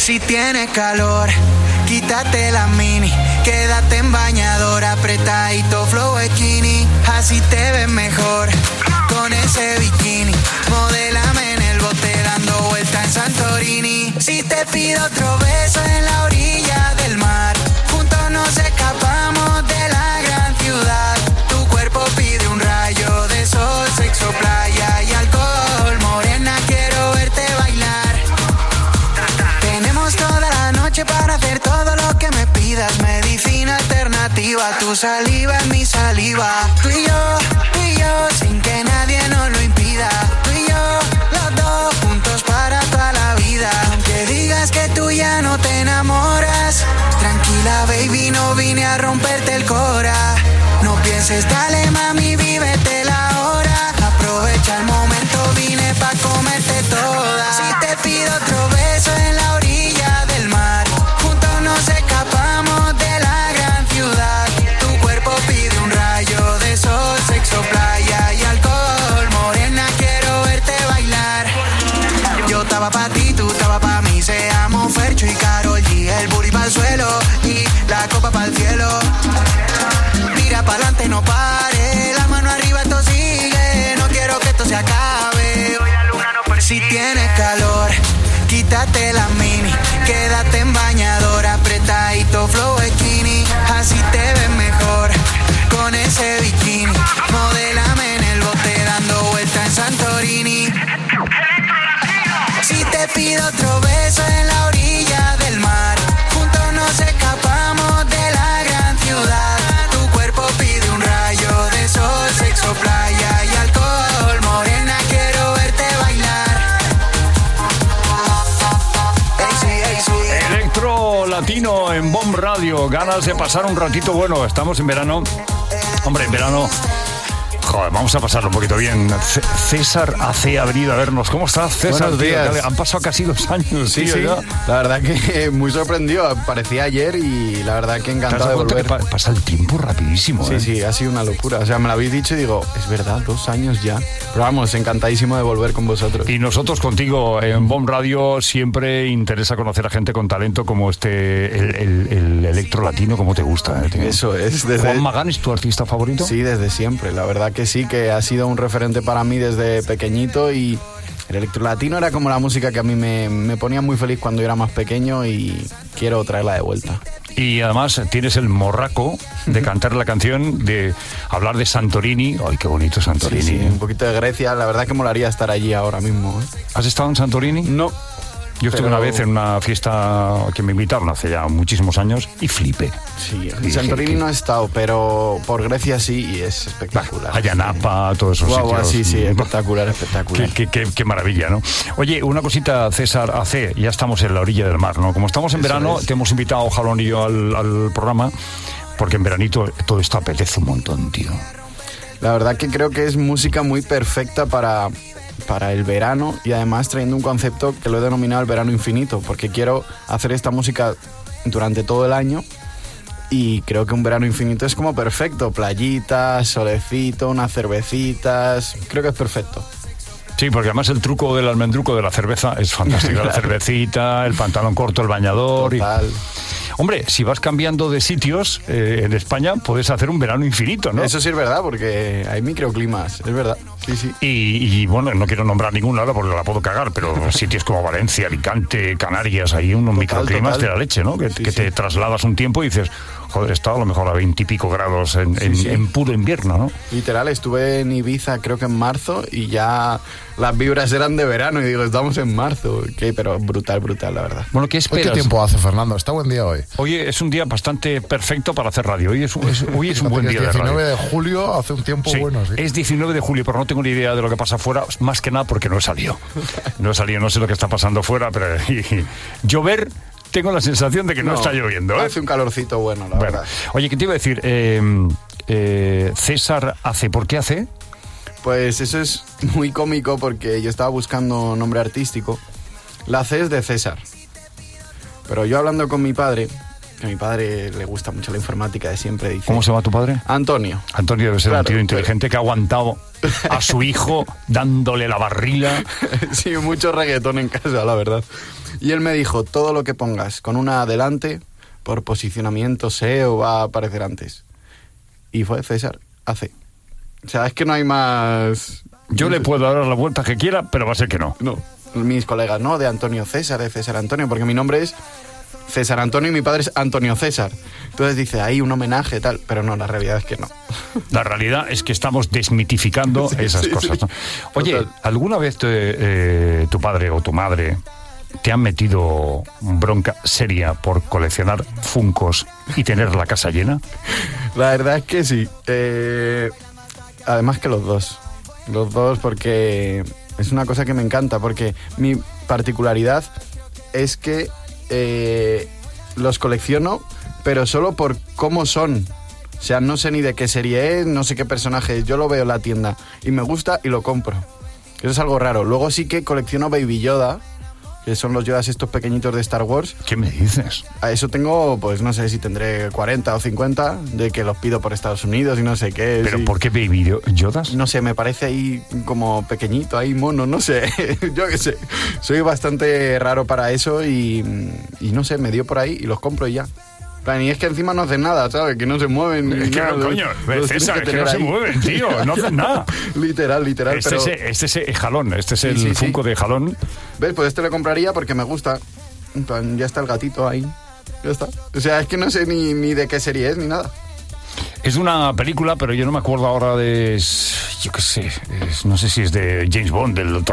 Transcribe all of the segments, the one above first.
Si tienes calor, quítate la mini, quédate en bañador, apretadito flow bikini, así te ves mejor con ese bikini. Modélame en el bote dando vuelta en Santorini. Si te pido otro beso en la orilla del mar, juntos nos escapamos de la gran ciudad. Tu cuerpo pide un rayo de sol, sexo, playa y alcohol. Morena, quiero verte bailar. Tenemos toda la noche para hacer todo lo que me pidas. Medicina alternativa, tu saliva es mi saliva. Tú y yo, sin que nadie nos lo impida. Tú y yo, los dos juntos para toda la vida. Aunque digas que tú ya no te enamoras, tranquila baby, no vine a romperte el cora. No pienses, dale mami, vívete la hora. Aprovecha el momento, vine pa' comerte toda. Si te pido otro beso en la orilla del mar, juntos nos escapamos de la gran ciudad. Tu cuerpo pide un rayo de sol, sexo, playa y alcohol. Morena, quiero verte bailar. Yo estaba pa' ti, tú estabas pa' mí. Seamos Fercho y Karol G. El booty pa'l suelo y la copa pa'l cielo. Tira pa'lante, no pare. La mano arriba, esto sigue. No quiero que esto se acabe. Si tienes calor, quítate la mini, quédate en bañador, apretadito flow bikini, así te ves mejor con ese bikini. Modélame en el bote dando vuelta en Santorini. Si te pido otro beso en la orilla del mar, juntos nos escapamos de la gran ciudad. Tu cuerpo pide un rayo de sol, sexo, playa y alcohol. Morena, quiero verte bailar. Electro latino en Bomb Radio. Ganas de pasar un ratito bueno. Estamos en verano. Hombre, en verano. Joder, vamos a pasarlo un poquito bien. César AC ha venido a vernos. ¿Cómo estás, César? Buenos días. Tío, han pasado casi 2 años. Sí, tío, sí. ¿ya? La verdad que muy sorprendido. Parecía ayer y la verdad que encantado de volver. Que pasa el tiempo rapidísimo. Sí, sí, ha sido una locura. O sea, me lo habéis dicho y digo, es verdad, 2 años ya. Pero vamos, encantadísimo de volver con vosotros. Y nosotros contigo en Bomb Radio siempre interesa conocer a gente con talento como el electro latino, como te gusta. Tío. Eso es. ¿Juan Magán es tu artista favorito? Sí, desde siempre. La verdad que sí, que ha sido un referente para mí desde pequeñito y el electro latino era como la música que a mí me ponía muy feliz cuando yo era más pequeño y quiero traerla de vuelta. Y además tienes el morraco de cantar la canción, de hablar de Santorini. ¡Ay, qué bonito Santorini! Sí, sí, un poquito de Grecia. La verdad que molaría estar allí ahora mismo. ¿Has estado en Santorini? No. Yo estuve una vez en una fiesta que me invitaron hace ya muchísimos años y flipé. Sí, en Santorini no he estado, pero por Grecia sí y es espectacular. Ayia Napa, todos esos sitios. Sí, sí, espectacular, espectacular. Qué maravilla, ¿no? Oye, una cosita, César AC, ya estamos en la orilla del mar, ¿no? Como estamos en verano, te hemos invitado, Jalón y yo, al programa, porque en veranito todo esto apetece un montón, tío. La verdad que creo que es música muy perfecta para el verano y además trayendo un concepto que lo he denominado el verano infinito, porque quiero hacer esta música durante todo el año y creo que un verano infinito es como perfecto, playitas, solecito, unas cervecitas, creo que es perfecto. Sí, porque además el truco del almendruco de la cerveza es fantástico. Claro. La cervecita, el pantalón corto, el bañador. Total. Hombre, si vas cambiando de sitios en España, puedes hacer un verano infinito, ¿no? Eso sí es verdad, porque hay microclimas, es verdad. Sí, sí. Y bueno, no quiero nombrar ninguna ahora porque la puedo cagar, pero sitios como Valencia, Alicante, Canarias, hay unos microclimas de la leche, ¿no? Que te trasladas un tiempo y dices, joder, he estado a lo mejor a 20 y pico grados en puro invierno, ¿no? Literal, estuve en Ibiza creo que en marzo y ya las vibras eran de verano y digo, estamos en marzo. Pero brutal, la verdad. Bueno, ¿qué esperas? ¿Qué tiempo hace, Fernando? Está buen día hoy. Hoy es un día bastante perfecto para hacer radio. Hoy es un buen día de radio. 19 de julio, hace un tiempo bueno, sí. Es 19 de julio, pero no tengo ni idea de lo que pasa afuera, más que nada porque no he salido. No sé lo que está pasando afuera, pero llover... Tengo la sensación de que no está lloviendo, ¿eh? Hace un calorcito bueno, la verdad. Oye, ¿qué te iba a decir? César AC, ¿por qué AC? Pues eso es muy cómico porque yo estaba buscando nombre artístico. La C es de César. Pero yo hablando con mi padre, que a mi padre le gusta mucho la informática de siempre. Dice, ¿cómo se llama tu padre? Antonio. Antonio debe ser un tío inteligente que ha aguantado a su hijo dándole la barrila. Sí, mucho reggaetón en casa, la verdad. Y él me dijo, todo lo que pongas con una adelante, por posicionamiento SEO va a aparecer antes. Y fue César AC. O sea, es que no hay más... Yo le puedo dar la vuelta que quiera, pero va a ser que no. No, mis colegas no, de Antonio César, de César Antonio, porque mi nombre es César Antonio y mi padre es Antonio César. Entonces dice, ahí un homenaje, tal, pero no, la realidad es que no. La realidad es que estamos desmitificando esas cosas, ¿no? Oye, Total. ¿alguna vez tu padre o tu madre te han metido bronca seria por coleccionar Funkos y tener la casa llena? La verdad es que sí. Además que los dos. Los dos, porque es una cosa que me encanta, porque mi particularidad es que los colecciono, pero solo por cómo son. O sea, no sé ni de qué serie es, no sé qué personaje es. Yo lo veo en la tienda y me gusta y lo compro. Eso es algo raro. Luego sí que colecciono Baby Yoda, que son los Yodas estos pequeñitos de Star Wars. ¿Qué me dices? A eso tengo, pues no sé si tendré 40 o 50, de que los pido por Estados Unidos y no sé qué. ¿Pero sí. por qué Baby Yodas? No sé, me parece ahí como pequeñito, ahí mono, no sé. Yo qué sé. Soy bastante raro para eso y no sé, me dio por ahí y los compro y ya. Y es que encima no hacen nada, ¿sabes? Que no se mueven. Es que nada, no, coño, César, es que no se mueven, tío, no hacen nada. Literal. Este es el jalón, este es el Funko de jalón. ¿Ves? Pues este lo compraría porque me gusta. En plan, ya está el gatito ahí. Ya está. O sea, es que no sé ni de qué serie es ni nada. Es una película, pero yo no me acuerdo ahora de... Yo qué sé, no sé si es de James Bond, del Doctor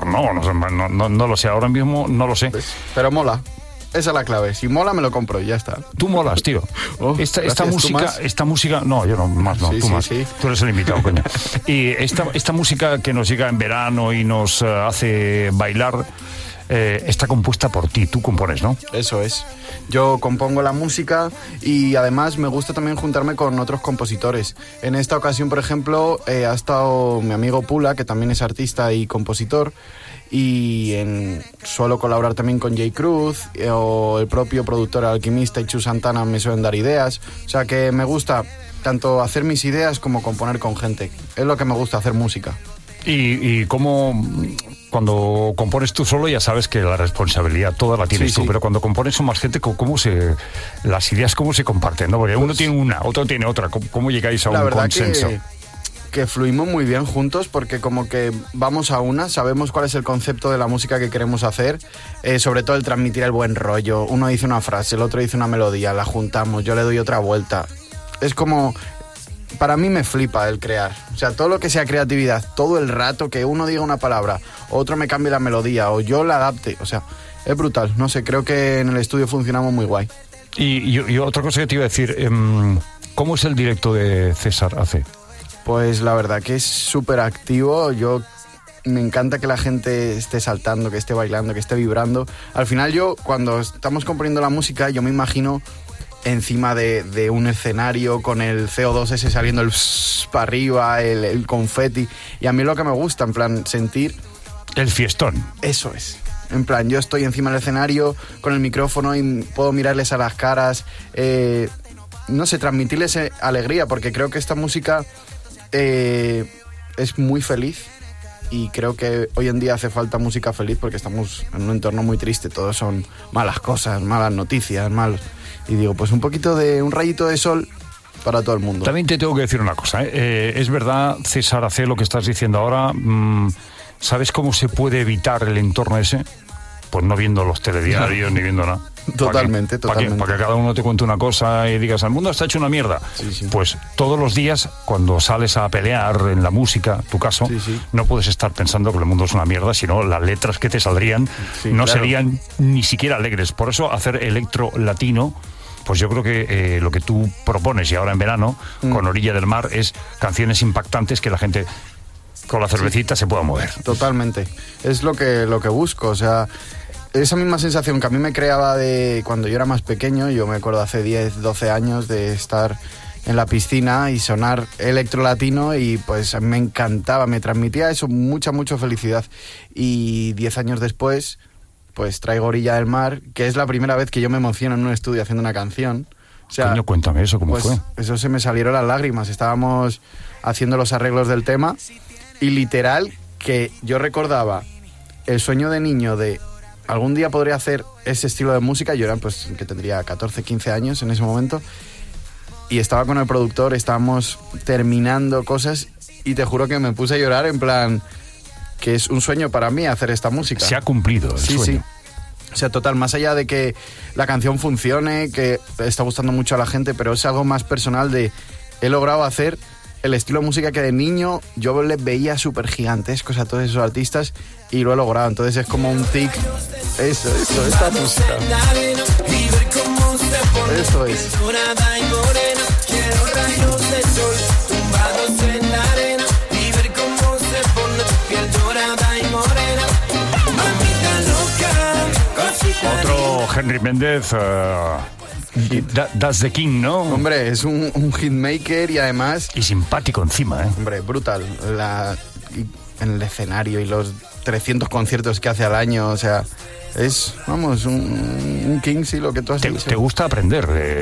no lo sé, ahora mismo no lo sé. ¿Ves? Pero mola. Esa es la clave. Si mola, me lo compro y ya está. Tú molas, tío. Oh, esta gracias, música... No, yo no, más no, Sí, tú sí, más. sí. Tú eres el invitado, coño. Y esta música que nos llega en verano y nos hace bailar... está compuesta por ti, tú compones, ¿no? Eso es. Yo compongo la música y además me gusta también juntarme con otros compositores. En esta ocasión, por ejemplo, ha estado mi amigo Pula, que también es artista y compositor, y suelo colaborar también con Jay Cruz, o el propio productor Alquimista y Chu Santana me suelen dar ideas. O sea que me gusta tanto hacer mis ideas como componer con gente. Es lo que me gusta, hacer música. Y cómo, cuando compones tú solo ya sabes que la responsabilidad toda la tienes tú, pero cuando compones con más gente, las ideas cómo se comparten, ¿no? Porque uno tiene una, otro tiene otra, ¿cómo llegáis a un consenso? Que fluimos muy bien juntos porque como que vamos a una, sabemos cuál es el concepto de la música que queremos hacer, sobre todo el transmitir el buen rollo. Uno dice una frase, el otro dice una melodía, la juntamos, yo le doy otra vuelta. Es como... Para mí me flipa el crear. O sea, todo lo que sea creatividad, todo el rato que uno diga una palabra, otro me cambie la melodía o yo la adapte. O sea, es brutal. No sé, creo que en el estudio funcionamos muy guay. Y otra cosa que te iba a decir, ¿cómo es el directo de César AC? Pues la verdad que es súper activo. Me encanta que la gente esté saltando, que esté bailando, que esté vibrando. Al final yo, cuando estamos componiendo la música, yo me imagino... encima de un escenario con el CO2 ese saliendo para arriba, el confeti. Y a mí lo que me gusta, en plan, sentir... El fiestón. Eso es. En plan, yo estoy encima del escenario con el micrófono y puedo mirarles a las caras. No sé, transmitirles alegría, porque creo que esta música es muy feliz. Y creo que hoy en día hace falta música feliz porque estamos en un entorno muy triste. Todos son malas cosas, malas noticias, malos... Y digo, pues un rayito de sol para todo el mundo. También te tengo que decir una cosa, es verdad, César AC, lo que estás diciendo ahora, ¿sabes cómo se puede evitar el entorno ese? Pues no viendo los telediarios ni viendo nada. Totalmente. Para que cada uno te cuente una cosa y digas, el mundo está hecho una mierda. Sí. Pues todos los días, cuando sales a pelear en la música, tu caso, no puedes estar pensando que el mundo es una mierda, sino las letras que te saldrían serían ni siquiera alegres. Por eso hacer electro latino, pues yo creo que lo que tú propones, y ahora en verano, con Orilla del Mar, es canciones impactantes que la gente con la cervecita se pueda mover. Totalmente. Es lo que busco, o sea... Esa misma sensación que a mí me creaba de cuando yo era más pequeño, yo me acuerdo hace 10, 12 años de estar en la piscina y sonar electro latino y pues me encantaba, me transmitía eso, mucha felicidad. Y 10 años después, pues traigo Orilla del Mar, que es la primera vez que yo me emociono en un estudio haciendo una canción, O sea, coño, cuéntame eso, ¿cómo pues, fue? Eso se me salieron las lágrimas. Estábamos haciendo los arreglos del tema y literal que yo recordaba el sueño de niño de algún día podría hacer ese estilo de música. Yo era pues que tendría 14, 15 años en ese momento y estaba con el productor, estábamos terminando cosas y te juro que me puse a llorar en plan que es un sueño para mí hacer esta música. Se ha cumplido el sueño. Sí. O sea, total, más allá de que la canción funcione, que está gustando mucho a la gente, pero es algo más personal de he logrado hacer el estilo de música que de niño yo les veía súper gigantescos a todos esos artistas y lo he logrado. Entonces es como un tic. Eso, esta música. Eso es. Otro Henry Méndez, That's the King, ¿no? Hombre, es un hitmaker y además... Y simpático encima, ¿eh? Hombre, brutal. En el escenario y los 300 conciertos que hace al año, o sea... Es, vamos, un king, sí, lo que tú has dicho. Te gusta aprender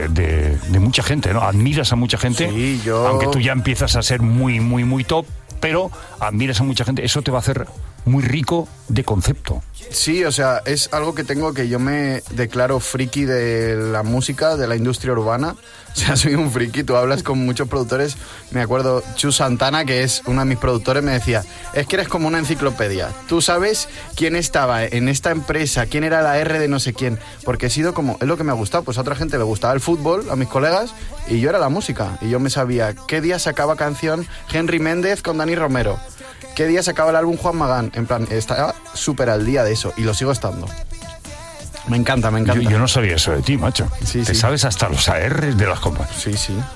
de mucha gente, ¿no? Admiras a mucha gente, sí, yo... aunque tú ya empiezas a ser muy, muy, muy top, pero admiras a mucha gente, eso te va a hacer muy rico de concepto. Sí, o sea, es algo que tengo que yo me declaro friki de la música, de la industria urbana. O sea, soy un friki, tú hablas con muchos productores. Me acuerdo, Chu Santana, que es uno de mis productores, me decía, es que eres como una enciclopedia. Tú sabes quién estaba en esta empresa, quién era la R de no sé quién. Porque he sido como, es lo que me ha gustado. Pues a otra gente le gustaba el fútbol, a mis colegas, y yo era la música. Y yo me sabía qué día sacaba canción Henry Méndez con Dani Romero. ¿Qué día sacaba el álbum Juan Magán? En plan, estaba súper al día de eso y lo sigo estando. Me encanta. Yo no sabía eso de ti, macho. Sí, Te sabes hasta los ARs de las compas. Sí.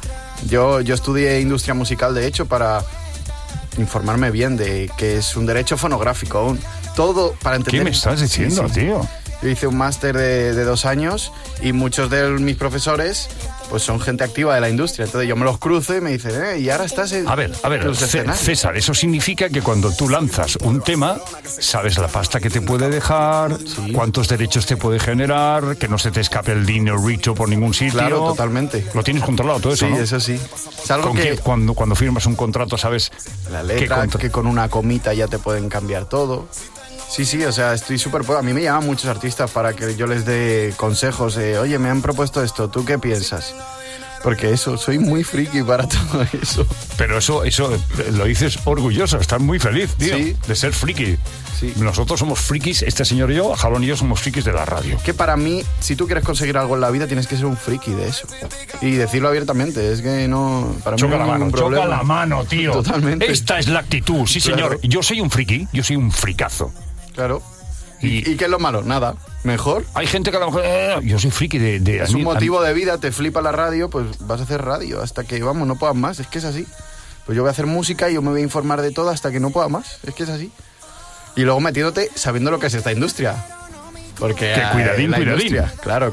Yo estudié industria musical, de hecho, para informarme bien de que es un derecho fonográfico. Todo para entender... ¿Qué me estás diciendo, tío? Yo hice un máster de 2 años y muchos de mis profesores pues son gente activa de la industria. Entonces yo me los cruzo y me dicen, y ahora estás en... A ver, César, eso significa que cuando tú lanzas un tema, sabes la pasta que te puede dejar, sí, cuántos derechos te puede generar, que no se te escape el dinero rico por ningún sitio. Claro, totalmente. Lo tienes controlado todo eso, sí, ¿no? Eso sí. Es algo que cuando firmas un contrato sabes... La letra, que con una comita ya te pueden cambiar todo. Sí, o sea, estoy súper... A mí me llaman muchos artistas para que yo les dé consejos de, oye, me han propuesto esto, ¿tú qué piensas? Porque eso, soy muy friki para todo eso. Pero eso lo dices orgulloso, estás muy feliz, tío, sí, de ser friki. Sí. Nosotros somos frikis, este señor y yo, Jalón y yo somos frikis de la radio. Que para mí, si tú quieres conseguir algo en la vida, tienes que ser un friki de eso. Y decirlo abiertamente, es que no... Para choca mí no la mano, choca la mano, tío. Totalmente. Esta es la actitud, sí, señor. Claro. Yo soy un friki, yo soy un fricazo. Claro. ¿Y qué es lo malo? Nada. Mejor. Hay gente que a lo mejor... yo soy friki de es un motivo de vida, te flipa la radio, pues vas a hacer radio hasta que, vamos, no puedas más. Es que es así. Pues yo voy a hacer música y yo me voy a informar de todo hasta que no pueda más. Es que es así. Y luego metiéndote sabiendo lo que es esta industria. Porque... Que cuidadín. Claro.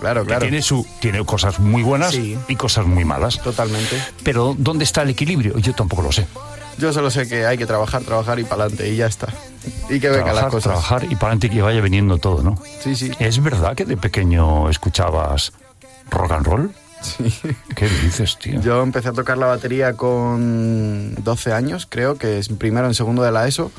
Tiene cosas muy buenas, sí, y cosas muy malas. Totalmente. Pero ¿dónde está el equilibrio? Yo tampoco lo sé. Yo solo sé que hay que trabajar y para adelante y ya está. Y que vengan las cosas. Trabajar y para adelante y que vaya viniendo todo, ¿no? Sí. ¿Es verdad que de pequeño escuchabas rock and roll? Sí. ¿Qué dices, tío? Yo empecé a tocar la batería con 12 años, creo, que es primero en segundo de la ESO.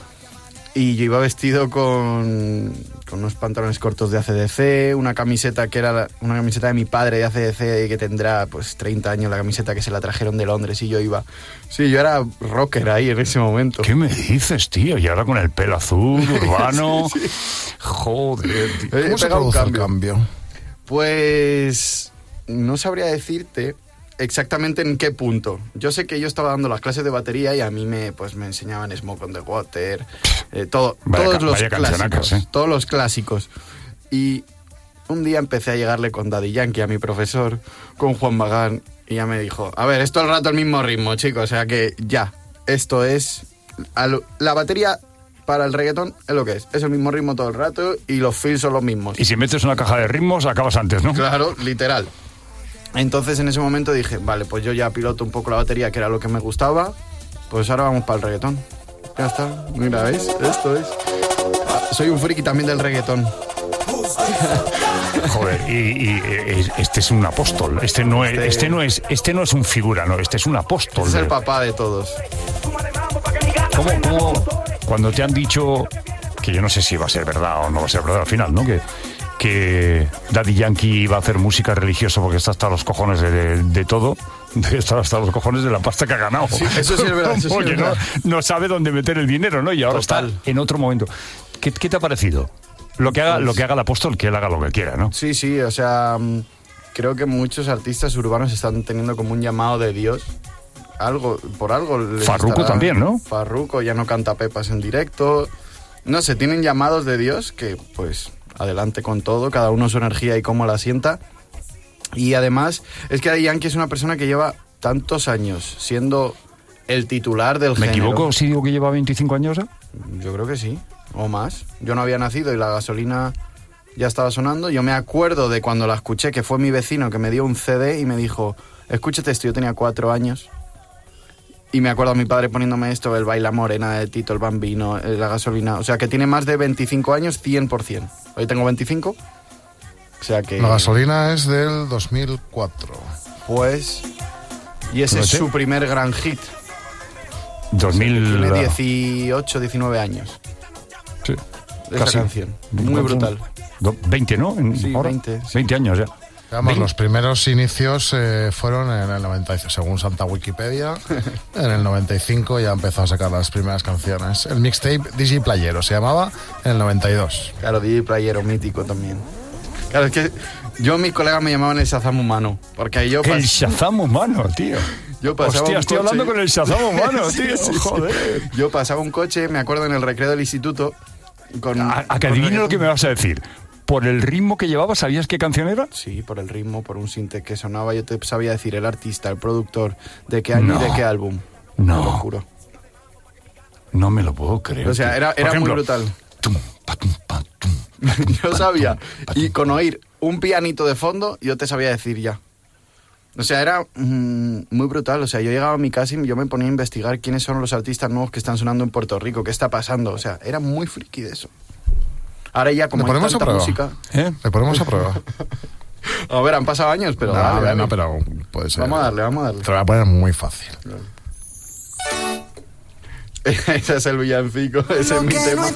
Y yo iba vestido con unos pantalones cortos de AC/DC, una camiseta que era una camiseta de mi padre de AC/DC, que tendrá pues 30 años, la camiseta que se la trajeron de Londres, y yo iba... Sí, yo era rocker ahí en ese momento. ¿Qué me dices, tío? Y ahora con el pelo azul, urbano... Sí. Joder, tío. ¿Cómo se produce el cambio? Pues... no sabría decirte exactamente en qué punto. Yo sé que yo estaba dando las clases de batería y a mí me enseñaban Smoke on the Water, todos los clásicos. Y un día empecé a llegarle con Daddy Yankee a mi profesor, con Juan Magán, y ya me dijo, a ver, es todo el rato el mismo ritmo, chicos, o sea que ya, esto es... La batería para el reggaetón es lo que es el mismo ritmo todo el rato y los fills son los mismos. Y si metes una caja de ritmos, acabas antes, ¿no? Claro, literal. Entonces en ese momento dije, vale, pues yo ya piloto un poco la batería, que era lo que me gustaba, pues ahora vamos para el reggaetón. Ya está, mira, ¿ves? Esto es... Soy un friki también del reggaetón. Joder, y este es un apóstol. Este no es un figura, no, este es un apóstol. Este es el papá de todos. ¿Cómo cuando te han dicho, que yo no sé si va a ser verdad o no va a ser verdad al final, ¿no? Que Daddy Yankee iba a hacer música religiosa porque está hasta los cojones de todo, está hasta los cojones de la pasta que ha ganado. Sí, eso sí es verdad. Eso sí porque es verdad. No sabe dónde meter el dinero, ¿no? Y ahora Total. está en otro momento. ¿Qué te ha parecido? Lo que haga el apóstol, que él haga lo que quiera, ¿no? Sí, o sea, creo que muchos artistas urbanos están teniendo como un llamado de Dios. Por algo. Farruko también, ¿no? Farruko ya no canta pepas en directo. No sé, tienen llamados de Dios que, pues, adelante con todo, cada uno su energía y cómo la sienta. Y además, es que Daddy Yankee es una persona que lleva tantos años siendo el titular del género. ¿Me equivoco si digo que lleva 25 años ya? Yo creo que sí, o más. Yo no había nacido y la gasolina ya estaba sonando. Yo me acuerdo de cuando la escuché, que fue mi vecino que me dio un CD y me dijo, escúchate esto, yo tenía 4 años. Y me acuerdo a mi padre poniéndome esto, el Baila Morena de Tito el Bambino, la gasolina. O sea, que tiene más de 25 años, 100%. Hoy tengo 25. O sea que... La gasolina es del 2004. Pues... Y ese es su primer gran hit. 2000... Tiene 18, 19 años. Sí. Esa casi. canción. Muy brutal. 20, ¿no? Sí, ahora, 20. Sí. 20 años ya. Digamos, los primeros inicios fueron en el 95, según Santa Wikipedia. En el 95 ya empezó a sacar las primeras canciones. El mixtape DJ Playero se llamaba en el 92. Claro, DJ Playero, mítico también. Claro, es que mis colegas me llamaban el Shazam humano. Porque ahí yo... El Shazam humano, tío. Yo pasaba Hostia, estoy hablando con el Shazam humano, Sí, tío. sí, sí. Joder. Yo pasaba un coche, me acuerdo, en el recreo del instituto. A que adivine lo que me vas a decir. ¿Por el ritmo que llevaba sabías qué canción era? Sí, por el ritmo, por un sinte que sonaba. Yo te sabía decir el artista, el productor, de qué año y de qué álbum. No. Te lo juro. No me lo puedo creer. O sea, era ejemplo, muy brutal. Yo sabía. Y con oír un pianito de fondo, yo te sabía decir ya. O sea, era muy brutal. O sea, yo llegaba a mi casa y yo me ponía a investigar quiénes son los artistas nuevos que están sonando en Puerto Rico, qué está pasando. O sea, era muy friki de eso. Ahora ya como hay tanta música... Le ponemos a prueba. A ver, han pasado años, pero... dale. No, pero puede ser. Vamos a darle. Te lo voy a poner muy fácil. Ese es el villancico, ese es mi tema.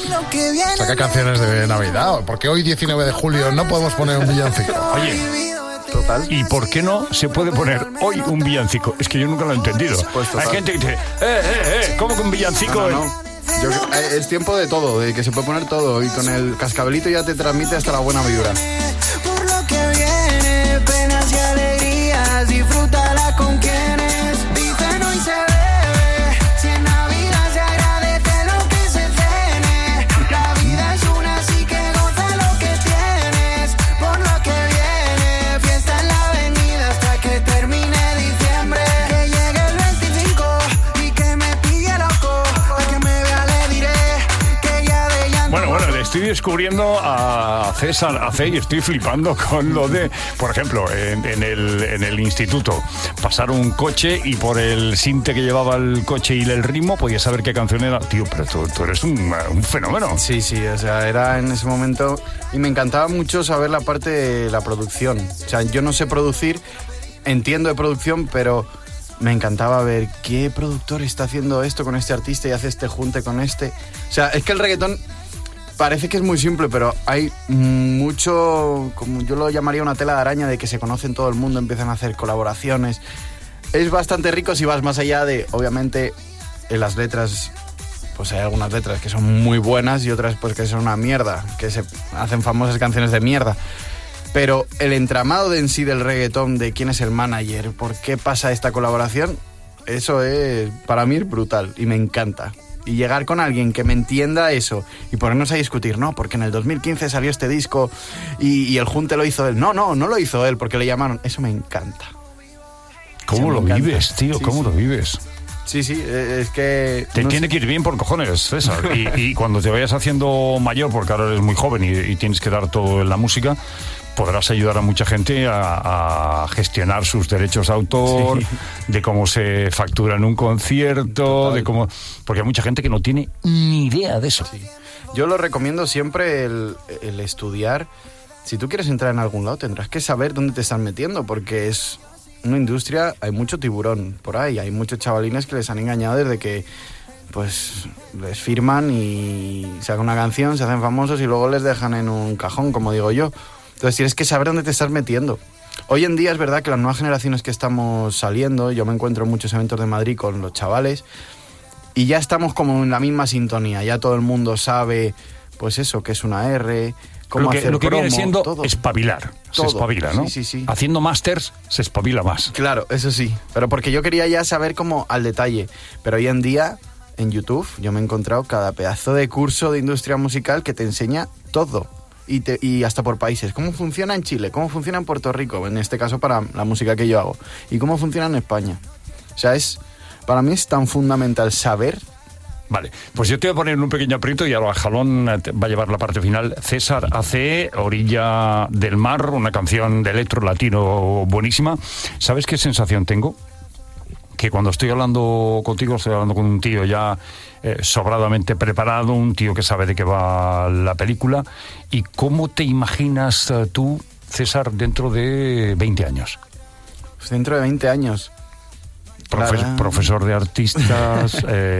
Saca canciones de Navidad. ¿Por qué hoy, 19 de julio, no podemos poner un villancico? Oye, Total. ¿y por qué no se puede poner hoy un villancico? Es que yo nunca lo he entendido. Pues total. Hay gente que dice, ¿cómo que un villancico? No. Es tiempo de todo, de que se puede poner todo. Y con el cascabelito ya te transmite hasta la buena vibra. Por lo que viene, penas y alegrías, disfrútala con quienes dicen hoy se bebe. Si en Navidad se agradece lo que se tiene. La vida es una, así que goza lo que tienes. Por lo que viene, fiesta en la avenida hasta que termine diciembre. Que llegue el 25 y que me pille loco. A que me vea le diré que ya de llanto. Bueno, le estoy descubriendo a César Ace y estoy flipando con lo de, por ejemplo, en el instituto, pasar un coche y por el sinte que llevaba el coche y el ritmo podías saber qué canción era. Tío, pero tú eres un fenómeno. Sí, o sea, era en ese momento... Y me encantaba mucho saber la parte de la producción. O sea, yo no sé producir, entiendo de producción, pero me encantaba ver qué productor está haciendo esto con este artista y hace este junte con este. O sea, es que el reggaetón parece que es muy simple, pero hay mucho, como yo lo llamaría, una tela de araña de que se conocen todo el mundo, empiezan a hacer colaboraciones. Es bastante rico si vas más allá de, obviamente, en las letras, pues hay algunas letras que son muy buenas y otras pues que son una mierda, que se hacen famosas canciones de mierda. Pero el entramado de en sí del reggaetón, de quién es el manager, por qué pasa esta colaboración, eso es, para mí es brutal y me encanta. Y llegar con alguien que me entienda eso y ponernos a discutir, no, porque en el 2015 salió este disco y el junte lo hizo él. No lo hizo él porque le llamaron. Eso me encanta. ¿Cómo lo vives, tío? Sí, ¿Cómo lo vives? Sí, es que... Te tiene que ir bien por cojones, César. Y cuando te vayas haciendo mayor, porque ahora eres muy joven y tienes que dar todo en la música, podrás ayudar a mucha gente a gestionar sus derechos de autor, de cómo se factura en un concierto, de cómo... Porque hay mucha gente que no tiene ni idea de eso. Sí. Yo lo recomiendo siempre el estudiar. Si tú quieres entrar en algún lado, tendrás que saber dónde te están metiendo, porque es una industria, hay mucho tiburón por ahí, hay muchos chavalines que les han engañado desde que pues les firman y sacan una canción, se hacen famosos y luego les dejan en un cajón, como digo yo. Entonces tienes que saber dónde te estás metiendo. Hoy en día es verdad que las nuevas generaciones que estamos saliendo, yo me encuentro en muchos eventos de Madrid con los chavales y ya estamos como en la misma sintonía, ya todo el mundo sabe pues eso, que es una R, cómo hacer lo que promo, viene siendo todo. espabilar, Todo. se espabila, ¿no? Sí. Haciendo másters se espabila más. Claro, eso sí, pero porque yo quería ya saber como al detalle, pero hoy en día en YouTube yo me he encontrado cada pedazo de curso de industria musical que te enseña todo. Y hasta por países. ¿Cómo funciona en Chile? ¿Cómo funciona en Puerto Rico? En este caso para la música que yo hago. ¿Y cómo funciona en España? O sea, para mí es tan fundamental saber. Vale, pues yo te voy a poner en un pequeño aprieto y ahora Jalón va a llevar la parte final. César hace Orilla del Mar, una canción de electro latino buenísima. ¿Sabes qué sensación tengo? Que cuando estoy hablando contigo, estoy hablando con un tío ya sobradamente preparado, un tío que sabe de qué va la película. ¿Y cómo te imaginas tú, César, dentro de 20 años? Pues dentro de 20 años. Profesor de artistas,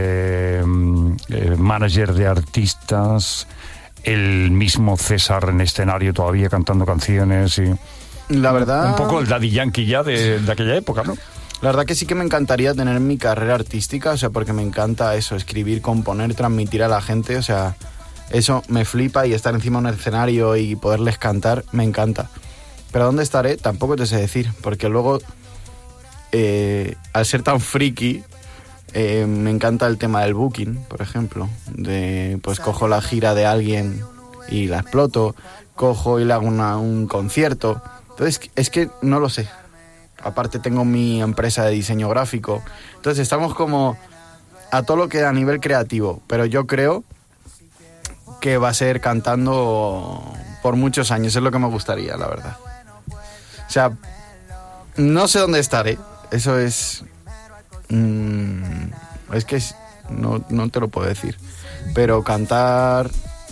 manager de artistas, el mismo César en escenario todavía cantando canciones y... La verdad... Un poco el Daddy Yankee ya de aquella época, ¿no? La verdad que sí que me encantaría tener mi carrera artística, o sea, porque me encanta eso, escribir, componer, transmitir a la gente, o sea, eso me flipa y estar encima de un escenario y poderles cantar, me encanta. Pero ¿dónde estaré? Tampoco te sé decir, porque luego, al ser tan friki, me encanta el tema del booking, por ejemplo, de pues cojo la gira de alguien y la exploto, cojo y le hago un concierto, entonces es que no lo sé. Aparte tengo mi empresa de diseño gráfico. Entonces estamos como a todo lo que a nivel creativo. Pero yo creo que va a ser cantando por muchos años. Es lo que me gustaría, la verdad. O sea, no sé dónde estaré. Eso es... es que no te lo puedo decir. Pero cantar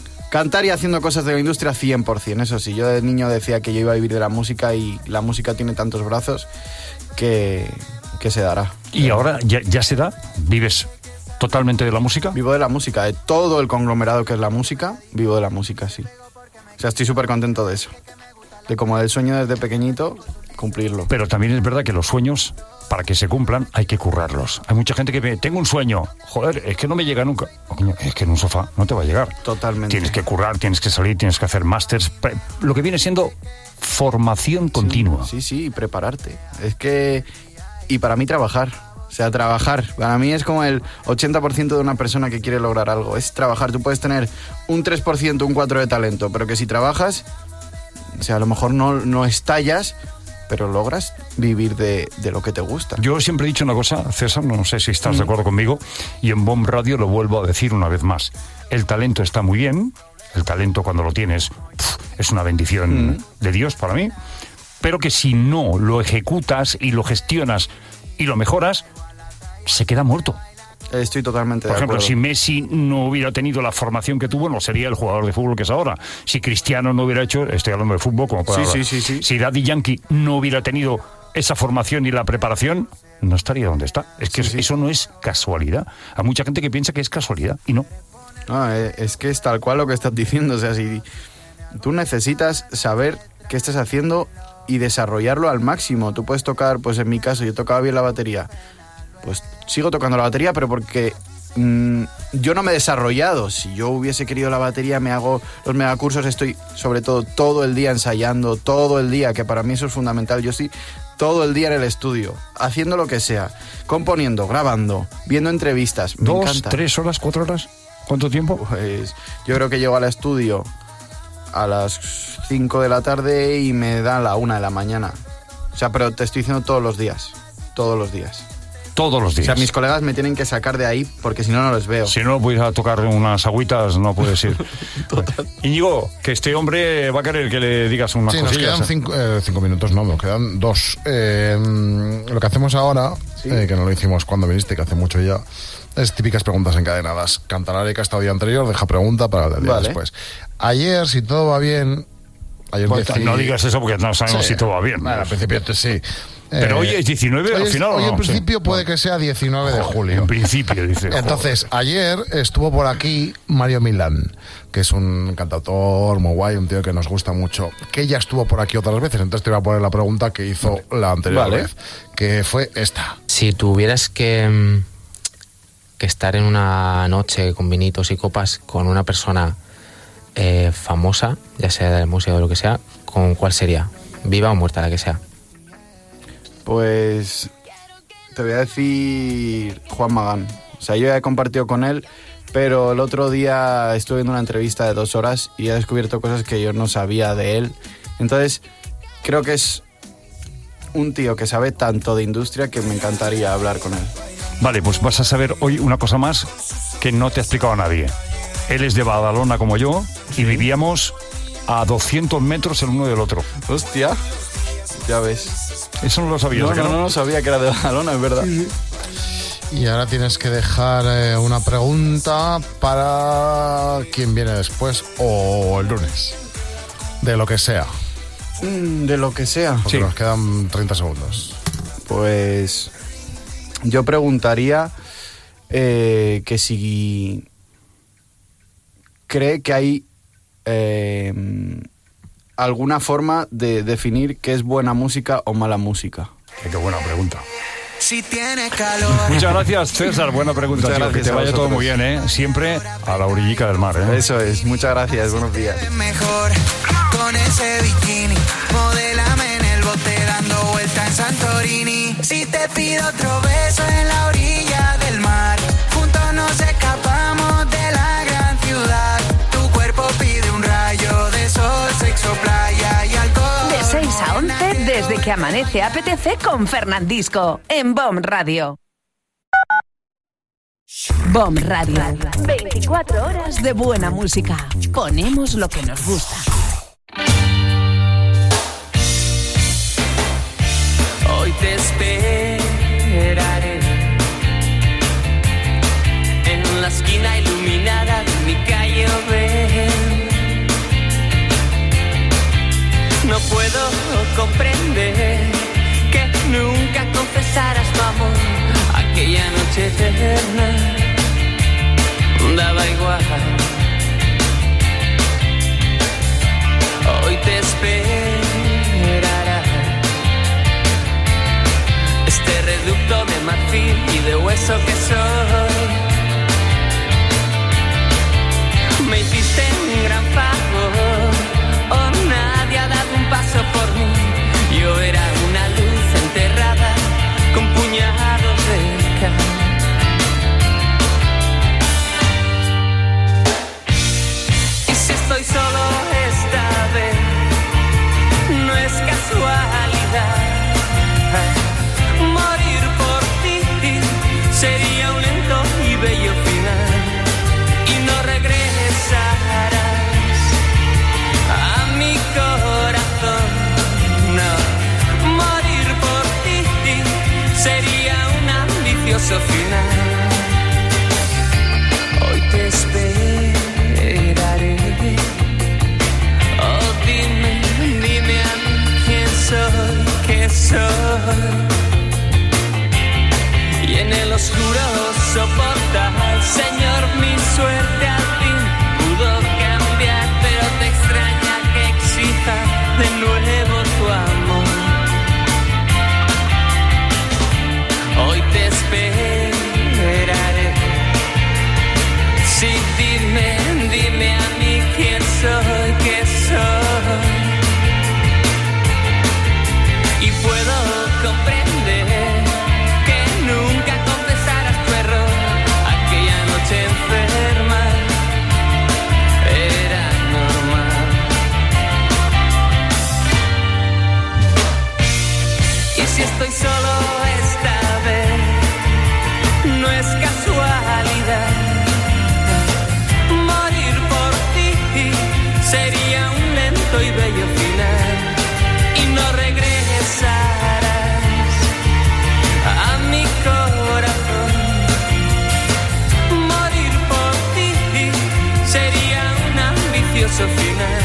y haciendo cosas de la industria 100%, eso sí. Yo de niño decía que yo iba a vivir de la música y la música tiene tantos brazos que se dará. ¿Y ahora ya se da? ¿Vives totalmente de la música? Vivo de la música, de todo el conglomerado que es la música, vivo de la música, sí. O sea, estoy súper contento de eso. De como el sueño desde pequeñito, cumplirlo. Pero también es verdad que los sueños, para que se cumplan, hay que currarlos. Hay mucha gente que me... Tengo un sueño. Joder, es que no me llega nunca. Es que en un sofá no te va a llegar. Totalmente. Tienes que currar, tienes que salir, tienes que hacer másters. Lo que viene siendo formación continua. Sí, y prepararte. Es que... Y para mí trabajar. O sea, trabajar. Para mí es como el 80% de una persona que quiere lograr algo. Es trabajar. Tú puedes tener un 3%, un 4% de talento, pero que si trabajas, o sea, a lo mejor no estallas, pero logras vivir de lo que te gusta. Yo siempre he dicho una cosa, César, no sé si estás de acuerdo conmigo, y en Bomb Radio lo vuelvo a decir una vez más. El talento está muy bien, el talento cuando lo tienes es una bendición de Dios para mí, pero que si no lo ejecutas y lo gestionas y lo mejoras, se queda muerto. Estoy totalmente de acuerdo. Por ejemplo, si Messi no hubiera tenido la formación que tuvo, no sería el jugador de fútbol que es ahora. Si Cristiano no hubiera hecho, estoy hablando de fútbol como para sí. Si Daddy Yankee no hubiera tenido esa formación y la preparación, no estaría donde está. Es que eso no es casualidad. Hay mucha gente que piensa que es casualidad y no. No, es que es tal cual lo que estás diciendo. O sea, si tú necesitas saber qué estás haciendo y desarrollarlo al máximo. Tú puedes tocar, pues en mi caso, yo tocaba bien la batería. Pues sigo tocando la batería, pero porque yo no me he desarrollado. Si yo hubiese querido la batería, me hago los megacursos, estoy sobre todo el día ensayando, todo el día, que para mí eso es fundamental. Yo estoy todo el día en el estudio, haciendo lo que sea, componiendo, grabando, viendo entrevistas. Me encanta. 2, 3 horas, 4 horas? ¿Cuánto tiempo? Pues yo creo que llego al estudio a las 5 de la tarde y me da la 1 de la mañana. O sea, pero te estoy diciendo todos los días. Todos los días. Todos los días. O sea, mis colegas me tienen que sacar de ahí porque si no, no los veo. Si no puedes a tocar unas agüitas, no puedes ir. Total. Íñigo, que este hombre va a querer que le digas unas cosillas. Nos quedan 5 minutos, no, nos quedan 2. Lo que hacemos ahora, que no lo hicimos cuando viniste, que hace mucho ya, Es típicas preguntas encadenadas. Cantará que ha estado día anterior, deja pregunta para el día después. Ayer, si todo va bien... No digas eso porque no sabemos si todo va bien. Al principio sí. Pero hoy es 19, al final. Hoy en principio puede que sea 19 de julio. En principio, dice. Entonces, ayer estuvo por aquí Mario Milán, que es un cantautor muy guay, un tío que nos gusta mucho, que ya estuvo por aquí otras veces. Entonces te voy a poner la pregunta que hizo la anterior vez, que fue esta. Si tuvieras que estar en una noche con vinitos y copas con una persona famosa, ya sea de la música o lo que sea, ¿con cuál sería? Viva o muerta, la que sea. Pues te voy a decir Juan Magán. O sea, yo ya he compartido con él, pero el otro día estuve viendo una entrevista de 2 horas y he descubierto cosas que yo no sabía de él. Entonces, creo que es un tío que sabe tanto de industria que me encantaría hablar con él. Vale, pues vas a saber hoy una cosa más que no te ha explicado nadie. Él es de Badalona como yo y vivíamos a 200 metros el uno del otro. Hostia, ya ves. Eso no lo sabías. No sabía que era de Badalona, es verdad. Sí. Y ahora tienes que dejar una pregunta para quien viene después o el lunes. De lo que sea. De lo que sea. Porque nos quedan 30 segundos. Pues yo preguntaría que si cree que hay alguna forma de definir qué es buena música o mala música. Qué buena pregunta. Si tienes calor. Muchas gracias, César. Buena pregunta, Muchas tío. gracias, que te vaya todo muy bien, ¿eh? Siempre a la orillica del mar, ¿eh? Eso es. Muchas gracias. Buenos días. Mejor con ese bikini. Modélame en el bote dando vuelta en Santorini. Si te pido otro beso en la orilla del mar. Juntos nos escapamos de la gran ciudad. Tu cuerpo pide un rayo de sol, sexo, playa y alcohol. De 6 a 11, desde que amanece apetece con Fernandisco, en BOM Radio. BOM Radio. 24 horas de buena música. Ponemos lo que nos gusta. Hoy te esperaré en la esquina iluminada de mi calle Oven. No puedo comprender que nunca confesaras tu amor. Aquella noche eterna daba igual. Hoy te esperará este reducto de marfil y de hueso que soy. Me hiciste un gran favor, oh, nadie ha dado un paso por mí. Yo era una luz enterrada con puñados de cal. Y si estoy solo esta vez, no es casualidad. Morir por ti sería un lento y bello final. Y no regresarás. esfuerzo final.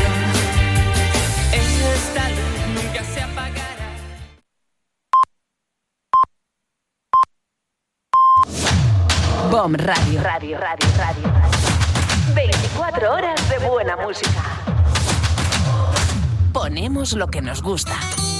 Esta luz nunca se apagará. BOM Radio. 24 horas de buena música. Ponemos lo que nos gusta.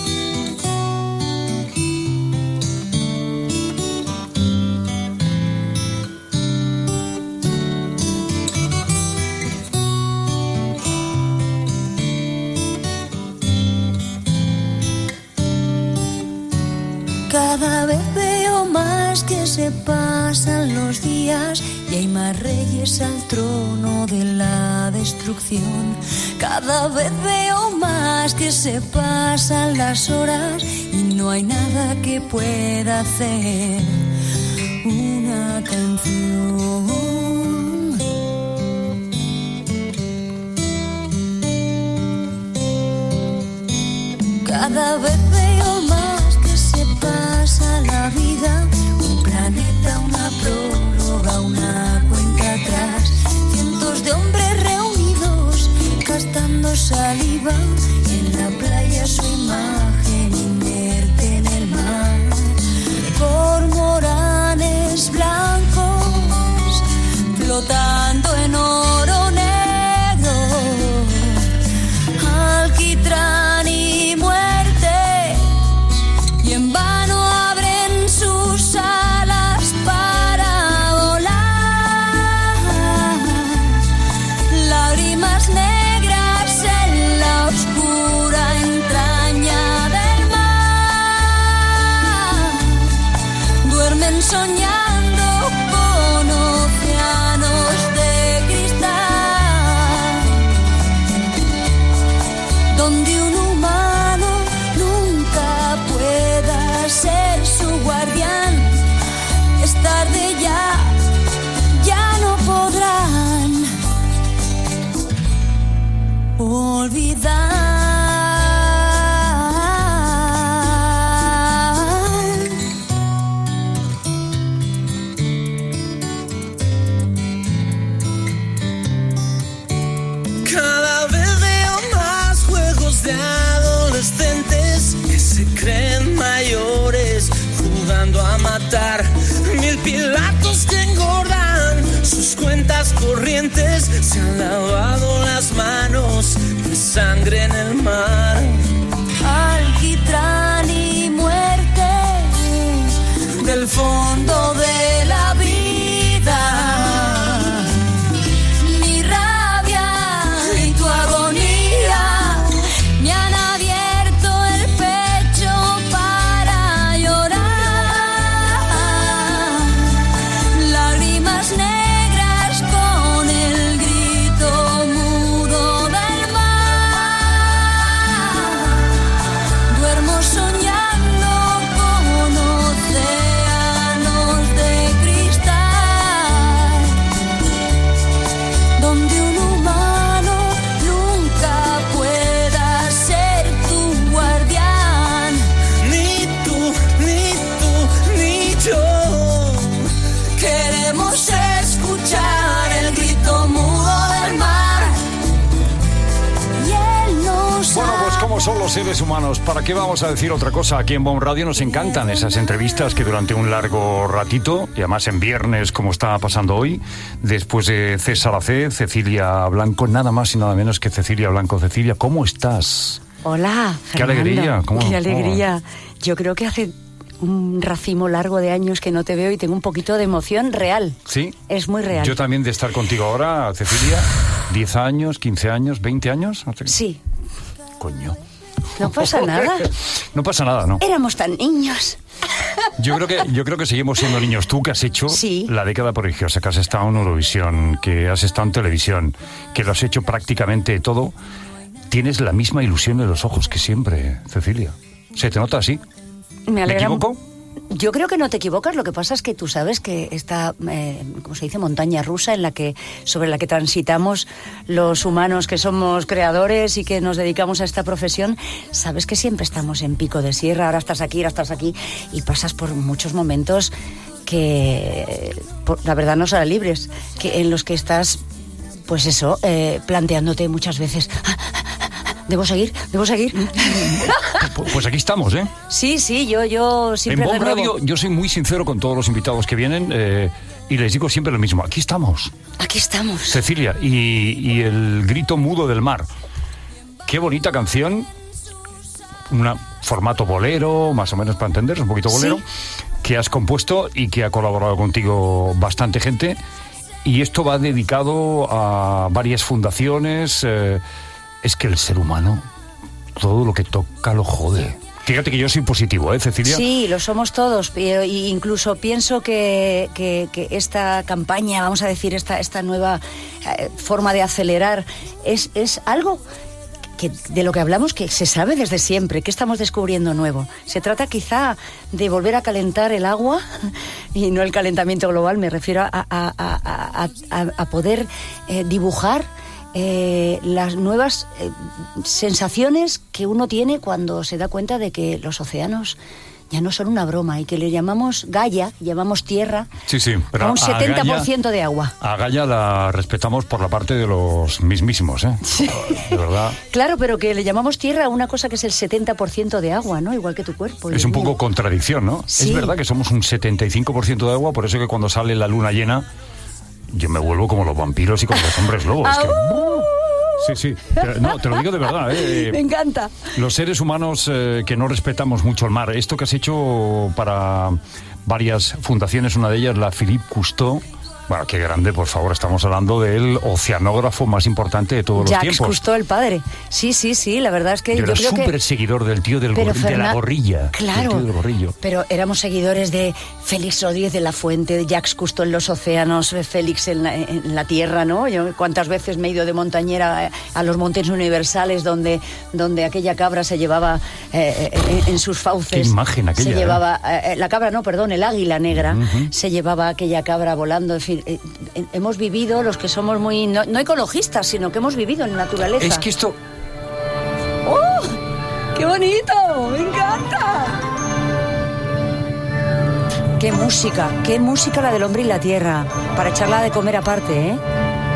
Cada vez veo más que se pasan los días y hay más reyes al trono de la destrucción. Cada vez veo más que se pasan las horas y no hay nada que pueda hacer una canción. Cada vez veo más que se pasa la vida, un planeta, una prórroga, una cuenta atrás, cientos de hombres reunidos gastando saliva y en la playa su imagen inerte en el mar. Cormoranes blancos flotando en oro negro, alquitrán y muerte, y en vano abren sus alas para volar. Lágrimas negras en la oscura entraña del mar, duermen soñando con océanos de cristal, donde un humano nunca pueda ser su guardián. Es tarde ya, ya no podrán olvidar. Cada vez veo más juegos de adolescentes que se creen mayores, jugando a matar. Mil pilatos que engordan sus cuentas corrientes, se han lavado las manos de sangre en el mar. Alquitrán y muerte del fondo de la vida, mi rabia y tu agonía me han abierto el pecho para llorar. Lágrimas negras con el grito mudo del mar, duermo soñando con océanos de cristal, donde un humano nunca pueda ser tu guardián. Ni tú, ni tú, ni yo Queremos escuchar el grito mudo del mar y él nos Bueno, pues como son los seres humanos, ¿para qué vamos a decir otra cosa? Aquí en BOM Radio nos encantan esas entrevistas que durante un largo ratito, y además en viernes como está pasando hoy, después de César AC, Cecilia Blanco, nada más y nada menos que Cecilia Blanco. Cecilia, ¿cómo estás? Hola, Qué Fernando. alegría, Qué alegría. Yo creo que hace un racimo largo de años que no te veo y tengo un poquito de emoción real. ¿Sí? Es muy real. Yo también de estar contigo ahora, Cecilia, 10 años, 15 años, 20 años. Sí, Coño. no pasa nada. No pasa nada, ¿no? Éramos tan niños. Yo creo que seguimos siendo niños. Tú que has hecho Sí. la década prodigiosa, que has estado en Eurovisión, que has estado en televisión, que lo has hecho prácticamente todo, tienes la misma ilusión en los ojos que siempre, Cecilia. ¿Se te nota así? Me alegra. equivoco? Yo creo que no te equivocas. Lo que pasa es que tú sabes que esta, como se dice, montaña rusa sobre la que transitamos los humanos que somos creadores y que nos dedicamos a esta profesión, sabes que siempre estamos en pico de sierra. Ahora estás aquí y pasas por muchos momentos que, la verdad, no serán libres, en los que estás pues eso, planteándote muchas veces, ¿debo seguir? Pues aquí estamos, ¿eh? Sí, yo siempre en Bon renuevo. Radio yo soy muy sincero con todos los invitados que vienen y les digo siempre lo mismo, aquí estamos. Aquí estamos. Cecilia, y el grito mudo del mar. Qué bonita canción, un formato bolero, más o menos para entender, un poquito bolero, que has compuesto y que ha colaborado contigo bastante gente. Y esto va dedicado a varias fundaciones. Es que el ser humano, todo lo que toca lo jode. Fíjate que yo soy positivo, Cecilia? Sí, lo somos todos. Y incluso pienso que esta campaña, vamos a decir, esta nueva forma de acelerar, es algo que de lo que hablamos que se sabe desde siempre. ¿Qué estamos descubriendo nuevo? Se trata quizá de volver a calentar el agua, y no el calentamiento global, me refiero a poder dibujar las nuevas sensaciones que uno tiene cuando se da cuenta de que los océanos ya no son una broma y que le llamamos Gaia, llamamos tierra, sí, pero a un 70% de agua. A Gaia la respetamos por la parte de los mismísimos, ¿eh? Sí. De verdad. Claro, pero que le llamamos tierra a una cosa que es el 70% de agua, ¿no? Igual que tu cuerpo. Es un poco contradicción, ¿no? Sí. Es verdad que somos un 75% de agua, por eso que cuando sale la luna llena, yo me vuelvo como los vampiros y como los hombres lobos. Sí. No, te lo digo de verdad. Me encanta. Los seres humanos que no respetamos mucho el mar. Esto que has hecho para varias fundaciones, una de ellas, la Philippe Cousteau. Bueno, qué grande, por favor. Estamos hablando del oceanógrafo más importante de todos los tiempos. Jacques Cousteau, el padre. Sí, la verdad es que yo era súper seguidor del tío de la gorrilla. Claro, del tío del gorrillo. Pero éramos seguidores de Félix Rodríguez de la Fuente, de Jacques Cousteau en los océanos, Félix en la tierra, ¿no? Yo cuántas veces me he ido de montañera a los montes universales donde aquella cabra se llevaba en sus fauces. Qué imagen aquella. Se llevaba, la cabra no, perdón, el águila negra, se llevaba aquella cabra volando, en fin. Hemos vivido, los que somos muy no ecologistas, sino que hemos vivido en la naturaleza. Es que esto... ¡Oh! ¡Qué bonito! ¡Me encanta! ¡Qué música la del hombre y la tierra! Para echarla de comer aparte, ¿eh?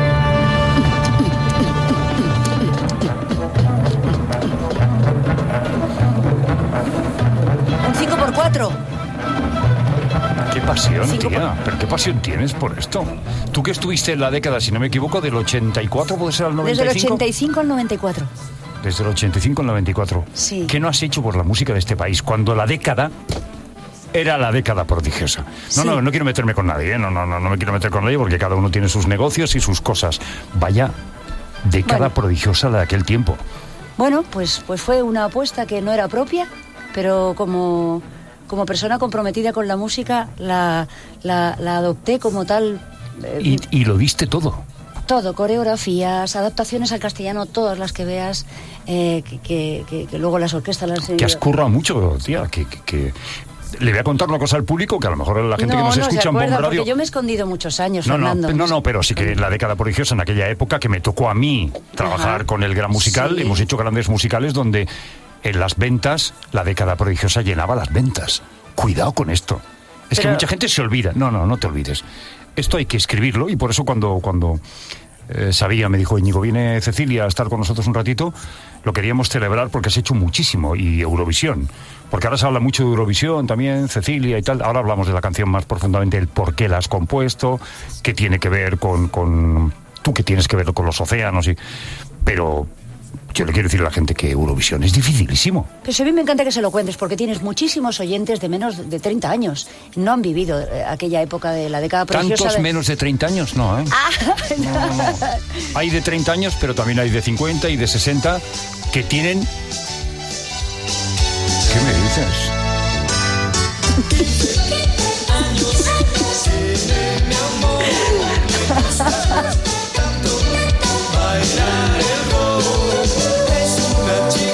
Un 5x4. ¡Qué pasión, tía! ¿Pero qué pasión tienes por esto? Tú que estuviste en la década, si no me equivoco, del 84, ¿puede ser al 95? Desde el 85 al 94. Desde el 85 al 94. Sí. ¿Qué no has hecho por la música de este país cuando la década era la década prodigiosa? No quiero meterme con nadie, ¿eh? No me quiero meter con nadie porque cada uno tiene sus negocios y sus cosas. Vaya década prodigiosa la de aquel tiempo. Bueno, pues fue una apuesta que no era propia, pero como persona comprometida con la música, la adopté como tal. Y lo diste todo. Todo, coreografías, adaptaciones al castellano, todas las que veas, que luego las orquestas las han seguido. Que has currado mucho, tía, que le voy a contar una cosa al público, que a lo mejor la gente que nos escucha en Bon Radio... porque yo me he escondido muchos años, Fernando. No, pero sí que la década prodigiosa en aquella época que me tocó a mí trabajar con el Gran Musical, sí. Hemos hecho grandes musicales donde en las ventas, la década prodigiosa llenaba las ventas. Cuidado con esto. Es que mucha gente se olvida. No te olvides. Esto hay que escribirlo y por eso cuando sabía, me dijo Íñigo, viene Cecilia a estar con nosotros un ratito, lo queríamos celebrar porque has hecho muchísimo, y Eurovisión. Porque ahora se habla mucho de Eurovisión también, Cecilia y tal. Ahora hablamos de la canción más profundamente, el por qué la has compuesto, qué tiene que ver con tú que tienes que ver con los océanos. Pero yo le quiero decir a la gente que Eurovisión es dificilísimo. Pero a mí me encanta que se lo cuentes porque tienes muchísimos oyentes de menos de 30 años. No han vivido aquella época de la década prodigiosa. ¿Tantos menos de 30 años? No, ¿eh? No. Hay de 30 años, pero también hay de 50 y de 60 que tienen... ¿Qué me dices?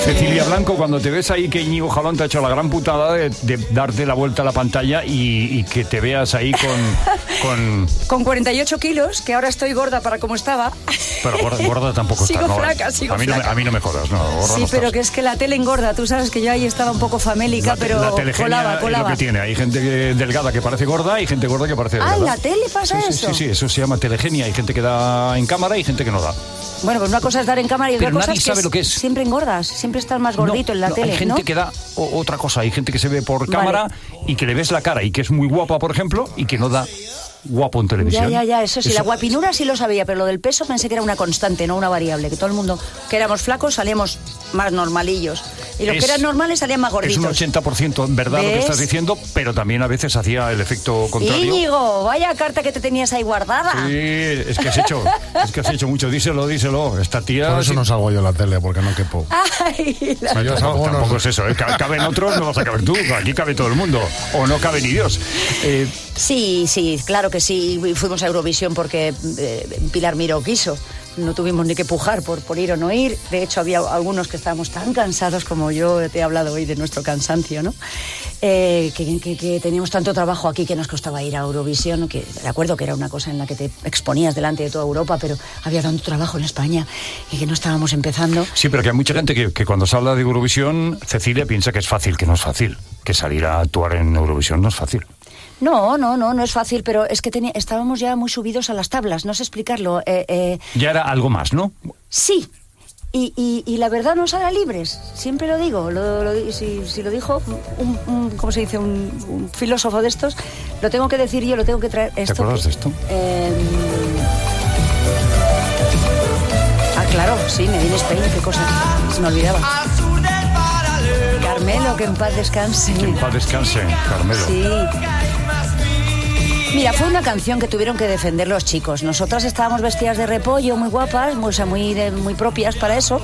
Cecilia Blanco, cuando te ves ahí que Íñigo Jalón te ha hecho la gran putada de darte la vuelta a la pantalla y que te veas ahí con 48 kilos, que ahora estoy gorda para como estaba. Pero gorda tampoco está. Sigo ¿no? flaca, sigo flaca. A mí no me jodas, no. Gorda sí, no pero estás. que es que la tele engorda. Tú sabes que yo ahí estaba un poco famélica, pero la telegenia colaba. es lo que tiene. Hay gente delgada que parece gorda y gente gorda que parece delgada. ¿En la tele pasa eso? Sí, eso se llama telegenia. Hay gente que da en cámara y gente que no da. Bueno, pues una cosa es dar en cámara y otra Pero cosa nadie es sabe lo que es. Siempre engordas, siempre estás más gordito en la tele, hay gente ¿no? que da otra cosa. Hay gente que se ve por cámara y que le ves la cara y que es muy guapa, por ejemplo, y que no da guapo en televisión. Ya, eso sí. La guapinura sí lo sabía, pero lo del peso pensé que era una constante, no una variable. Que todo el mundo que éramos flacos salíamos más normalillos. Y los que eran normales salían más gorditos. Es un 80% verdad lo que estás diciendo, pero también a veces hacía el efecto contrario. Íñigo, vaya carta que te tenías ahí guardada. Sí, es que has hecho mucho. Díselo. Esta tía... Por eso no salgo yo en la tele, porque no quepo. Ay, Si yo salgo, tampoco es eso, ¿eh? Caben otros, no vas a caber tú. Aquí cabe todo el mundo. O no cabe ni Dios. Sí, claro que sí. Fuimos a Eurovisión porque Pilar Miró quiso. No tuvimos ni que pujar por ir o no ir. De hecho, había algunos que estábamos tan cansados como yo te he hablado hoy de nuestro cansancio, ¿no? Que teníamos tanto trabajo aquí que nos costaba ir a Eurovisión, que de acuerdo que era una cosa en la que te exponías delante de toda Europa, pero había tanto trabajo en España y que no estábamos empezando. Sí, pero que hay mucha gente que cuando se habla de Eurovisión, Cecilia piensa que es fácil, que no es fácil. Que salir a actuar en Eurovisión no es fácil. No es fácil, pero es que estábamos ya muy subidos a las tablas, no sé explicarlo. Ya era algo más, ¿no? Sí, y la verdad nos hará libres, siempre lo digo. Si lo dijo ¿cómo se dice? Un filósofo de estos, lo tengo que decir yo, lo tengo que traer. ¿Te acuerdas de esto? Claro, sí, Medina Spain, qué cosa, se me olvidaba. Carmelo, que en paz descanse. Que en paz descanse, Carmelo. Sí. Mira, fue una canción que tuvieron que defender los chicos. Nosotras estábamos vestidas de repollo, muy guapas, muy propias para eso.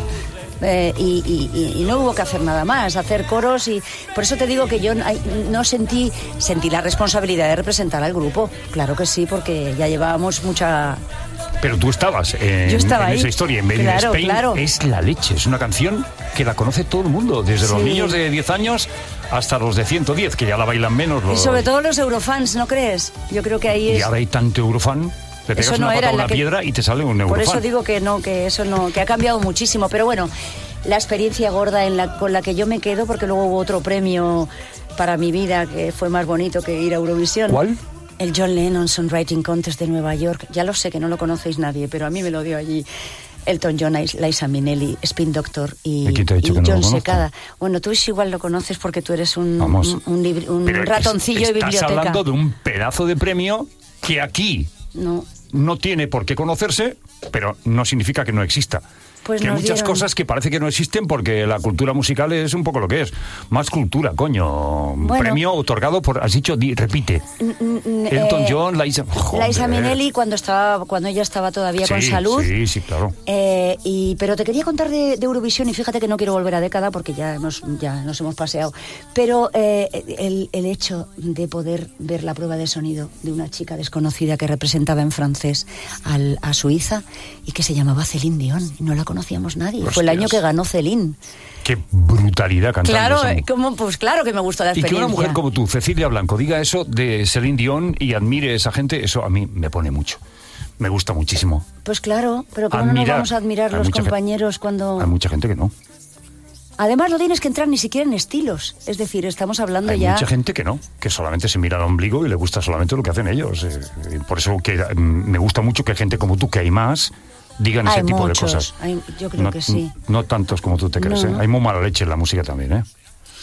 Y no hubo que hacer nada más, hacer coros, y por eso te digo que yo no sentí la responsabilidad de representar al grupo. Claro que sí, porque ya llevábamos mucha... Pero tú estabas en esa historia, en Medina Spain. Claro. Es la leche, es una canción que la conoce todo el mundo, desde los niños de 10 años hasta los de 110, que ya la bailan menos. Y sobre todo los eurofans, ¿no crees? Yo creo que ahí es... Y ahora hay tanto eurofan, te pegas una pata a una piedra y te sale un eurofan. Por eso digo que ha cambiado muchísimo, pero bueno, la experiencia gorda con la que yo me quedo, porque luego hubo otro premio para mi vida que fue más bonito que ir a Eurovisión. ¿Cuál? El John Lennon Songwriting Contest de Nueva York. Ya lo sé que no lo conocéis nadie, pero a mí me lo dio allí Elton John, Liza Minnelli, Spin Doctor y John Secada. Bueno, tú igual lo conoces porque tú eres un ratoncillo de biblioteca. Estás hablando de un pedazo de premio que aquí no tiene por qué conocerse, pero no significa que no exista. Pues que hay muchas cosas que parece que no existen porque la cultura musical es un poco lo que es. Más cultura, coño. Bueno, premio otorgado por, has dicho, repite. Elton John, Liza Minnelli cuando ella estaba todavía con salud. Sí, claro. Pero te quería contar de Eurovisión, y fíjate que no quiero volver a década porque ya nos hemos paseado. Pero el hecho de poder ver la prueba de sonido de una chica desconocida que representaba en francés a Suiza y que se llamaba Céline Dion, no la conocíamos nadie. Hostias. Fue el año que ganó Céline. Qué brutalidad cantando. Claro, pues claro que me gustó la experiencia. Y que una mujer como tú, Cecilia Blanco, diga eso de Céline Dion y admire a esa gente, eso a mí me pone mucho. Me gusta muchísimo. Pues claro, pero ¿cómo no nos vamos a admirar los compañeros cuando...? Hay mucha gente que no. Además, no tienes que entrar ni siquiera en estilos. Es decir, estamos hablando ya... Hay mucha gente que no, que solamente se mira al ombligo y le gusta solamente lo que hacen ellos. Por eso que me gusta mucho que gente como tú, que hay más, digan ese tipo de cosas. Yo creo que sí. No tantos como tú te crees, ¿eh? Hay muy mala leche en la música también, ¿eh?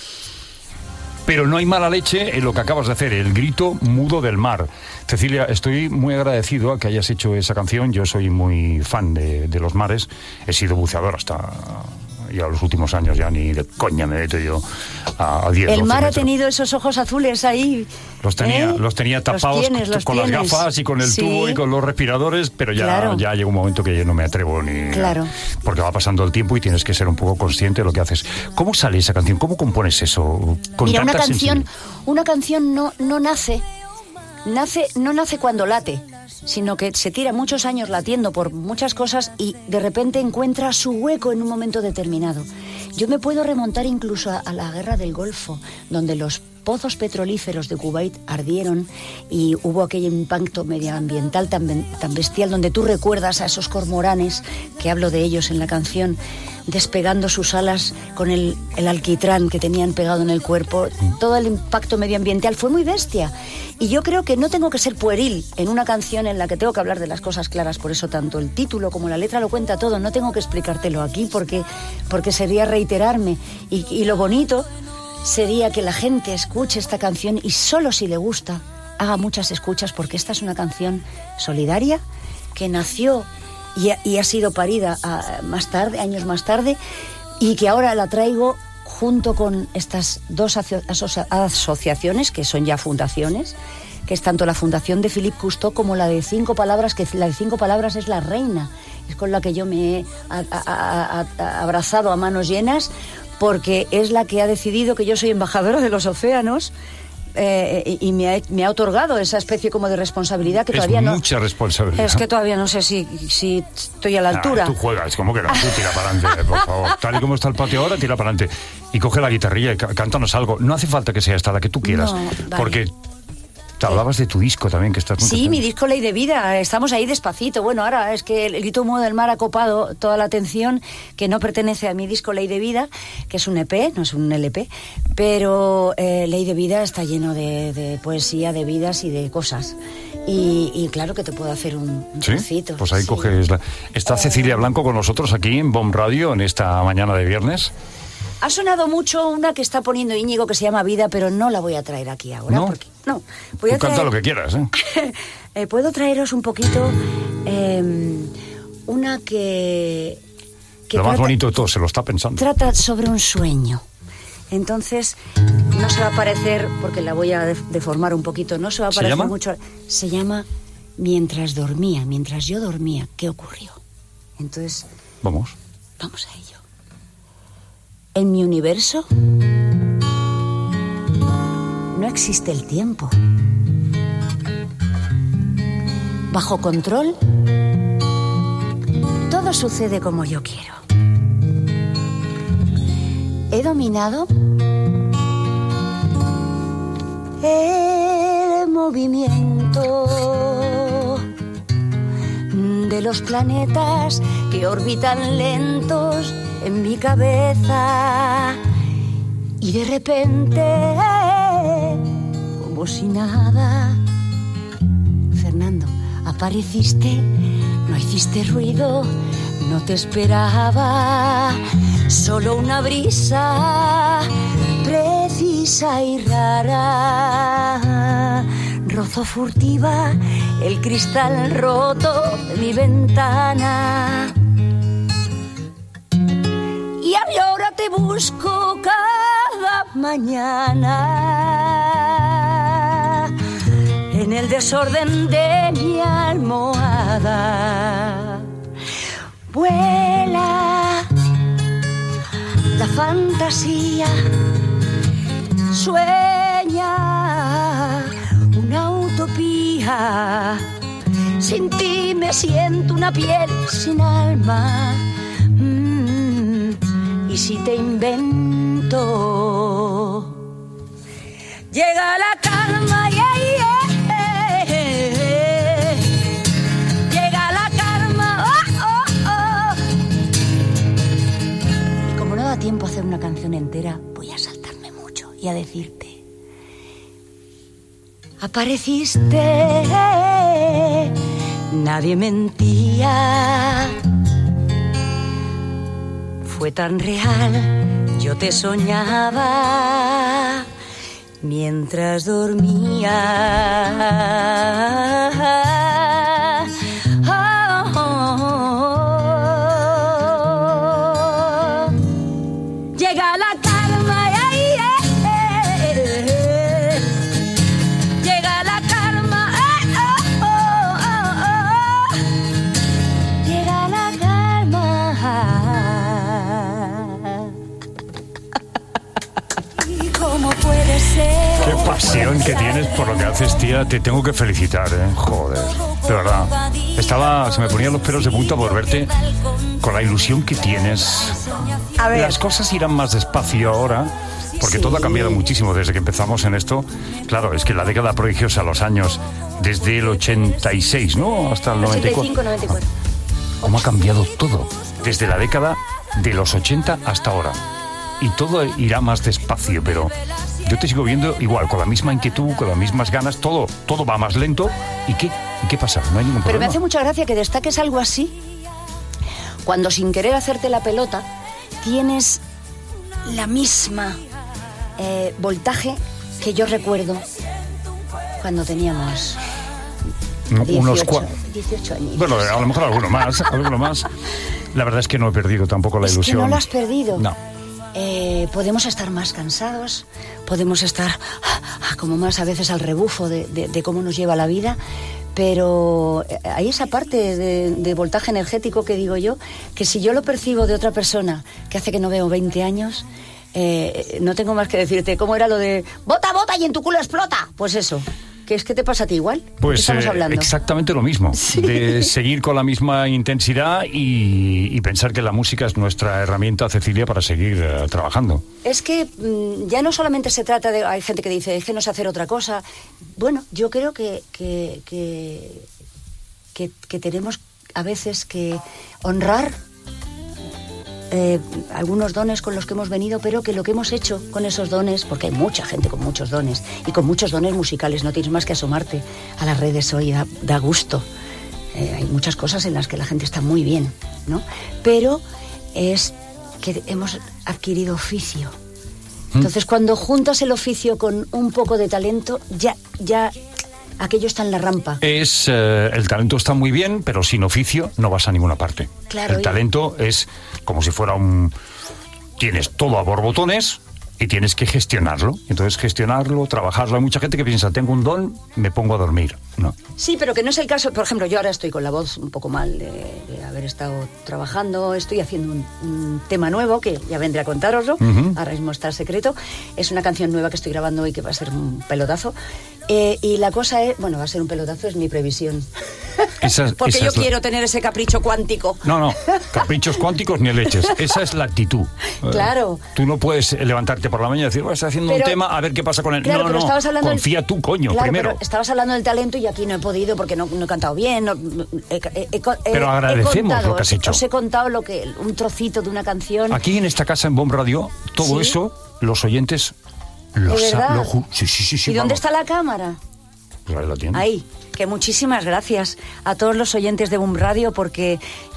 Pero no hay mala leche en lo que acabas de hacer, el grito mudo del mar. Cecilia, estoy muy agradecido a que hayas hecho esa canción. Yo soy muy fan de los mares. He sido buceador hasta... Ya los últimos años ya ni de coña me meto yo a 10. El mar ha tenido esos ojos azules ahí. Los tenía tapados con las gafas y con el tubo y con los respiradores, pero ya llega un momento que yo no me atrevo ni... Claro. Porque va pasando el tiempo y tienes que ser un poco consciente de lo que haces. ¿Cómo sale esa canción? ¿Cómo compones eso? Mira, una canción no nace cuando late. sino que se tira muchos años latiendo por muchas cosas y de repente encuentra su hueco en un momento determinado. Yo me puedo remontar incluso a la guerra del Golfo, donde los pozos petrolíferos de Kuwait ardieron y hubo aquel impacto medioambiental tan bestial, donde tú recuerdas a esos cormoranes, que hablo de ellos en la canción, despegando sus alas con el alquitrán que tenían pegado en el cuerpo. Todo el impacto medioambiental fue muy bestia. Y yo creo que no tengo que ser pueril en una canción en la que tengo que hablar de las cosas claras. Por eso tanto el título como la letra lo cuenta todo. No tengo que explicártelo aquí porque sería reiterarme. Y lo bonito sería que la gente escuche esta canción y solo si le gusta haga muchas escuchas, porque esta es una canción solidaria que nació y ha sido parida años más tarde, y que ahora la traigo junto con estas dos asociaciones que son ya fundaciones, que es tanto la fundación de Philippe Cousteau como la de 5 palabras, que la de 5 palabras es la reina, es con la que yo me he abrazado a manos llenas, porque es la que ha decidido que yo soy embajadora de los océanos. Y me ha otorgado esa especie como de responsabilidad que todavía no... Es mucha responsabilidad. Es que todavía no sé si estoy a la altura. Tú juegas, como que no, tú tira para adelante, por favor. Tal y como está el patio ahora, tira para adelante. Y coge la guitarrilla y cántanos algo. No hace falta que sea esta la que tú quieras, no, vale. Porque... Te hablabas de tu disco también, que estás muy Sí, contento. mi disco Ley de Vida, estamos ahí despacito. Bueno, ahora es que el grito humo del mar ha copado toda la atención, que no pertenece a mi disco Ley de Vida, que es un EP, no es un LP, pero Ley de Vida está lleno de poesía, de vidas y de cosas. Y claro que te puedo hacer un trocito. Pues ahí sí. coges Está Cecilia Blanco con nosotros aquí en BOM Radio en esta mañana de viernes. Ha sonado mucho una que está poniendo Íñigo que se llama Vida, pero no la voy a traer aquí ahora. ¿No? Porque, voy a Tú canta lo que quieras, Puedo traeros un poquito una que lo más bonito de todo, se lo está pensando. Trata sobre un sueño. Entonces, no se va a parecer, porque la voy a deformar un poquito, no se va a parecer mucho. Se llama Mientras yo dormía, ¿qué ocurrió? Entonces... Vamos a ello. En mi universo no existe el tiempo. Bajo control, todo sucede como yo quiero. He dominado el movimiento de los planetas que orbitan lentos en mi cabeza, y de repente, como si nada, Fernando, apareciste, no hiciste ruido, no te esperaba, solo una brisa precisa y rara rozó furtiva el cristal roto de mi ventana. Y ahora te busco cada mañana en el desorden de mi almohada. Vuela la fantasía, sueña una utopía. Sin ti me siento una piel sin alma. Y si te invento, llega la calma, llega la calma, Y como no da tiempo a hacer una canción entera, voy a saltarme mucho y a decirte: apareciste, nadie mentía. Fue tan real, yo te soñaba mientras dormía. Llega la calma, llega la calma, llega la calma. ¿Cómo puede ser? Qué pasión que tienes por lo que haces, tía. Te tengo que felicitar, Joder. de verdad. Se me ponían los pelos de punta por verte con la ilusión que tienes. A ver. Las cosas irán más despacio ahora, porque Sí. todo ha cambiado muchísimo desde que empezamos en esto. Claro, es que la década prodigiosa, los años desde el 86, ¿no? Hasta el 94. 85, 94. ¿Cómo ha cambiado todo? Desde la década de los 80 hasta ahora. Y todo irá más despacio, pero yo te sigo viendo igual, con la misma inquietud, con las mismas ganas, todo va más lento. ¿Y qué pasa? No hay ningún Pero problema. me hace mucha gracia que destaques algo así cuando sin querer hacerte la pelota tienes la misma voltaje que yo recuerdo cuando teníamos 18 años. Bueno, a lo mejor alguno más. La verdad es que no he perdido tampoco la Es ilusión. que no lo has perdido. No. Podemos estar más cansados, podemos estar como más a veces al rebufo de cómo nos lleva la vida, pero hay esa parte de voltaje energético que digo yo, que si yo lo percibo de otra persona que hace que no veo 20 años, no tengo más que decirte, ¿cómo era lo de bota, bota y en tu culo explota? Pues eso. ¿Qué te pasa a ti igual? ¿De qué Pues estamos hablando? exactamente lo mismo, de seguir con la misma intensidad y pensar que la música es nuestra herramienta, Cecilia, para seguir trabajando. Es que ya no solamente se trata de... Hay gente que dice, es que no sé hacer otra cosa. Bueno, yo creo que tenemos a veces que honrar algunos dones con los que hemos venido, pero que lo que hemos hecho con esos dones, porque hay mucha gente con muchos dones y con muchos dones musicales, no tienes más que asomarte a las redes hoy, da gusto. Hay muchas cosas en las que la gente está muy bien, ¿no? Pero es que hemos adquirido oficio. Entonces, cuando juntas el oficio con un poco de talento, ya aquello está en la rampa. El talento está muy bien, pero sin oficio no vas a ninguna parte. Claro, el talento es como si fuera tienes todo a borbotones y tienes que gestionarlo. Entonces, gestionarlo, trabajarlo. Hay mucha gente que piensa, tengo un don, me pongo a dormir. No. Sí, pero que no es el caso. Por ejemplo, yo ahora estoy con la voz un poco mal de haber estado trabajando. Estoy haciendo un tema nuevo que ya vendré a contároslo. Ahora mismo está secreto. Es una canción nueva que estoy grabando hoy que va a ser un pelotazo. Y la cosa es... Bueno, va a ser un pelotazo, es mi previsión. Porque yo quiero tener ese capricho cuántico. No, caprichos cuánticos ni leches. Esa es la actitud. Claro. Tú no puedes levantarte por la mañana y decir, estoy haciendo un tema, a ver qué pasa con él. Claro, pero estabas hablando confía tú, coño, claro, primero. Pero estabas hablando del talento y aquí no he podido porque no he cantado bien. Pero agradecemos lo que has hecho. Os he contado un trocito de una canción. Aquí en esta casa, en Bomb Radio, todo eso, los oyentes lo saben. Sí. ¿Y dónde está la cámara? Pues ahí la tiene. Ahí. Que muchísimas gracias a todos los oyentes de Bomb Radio porque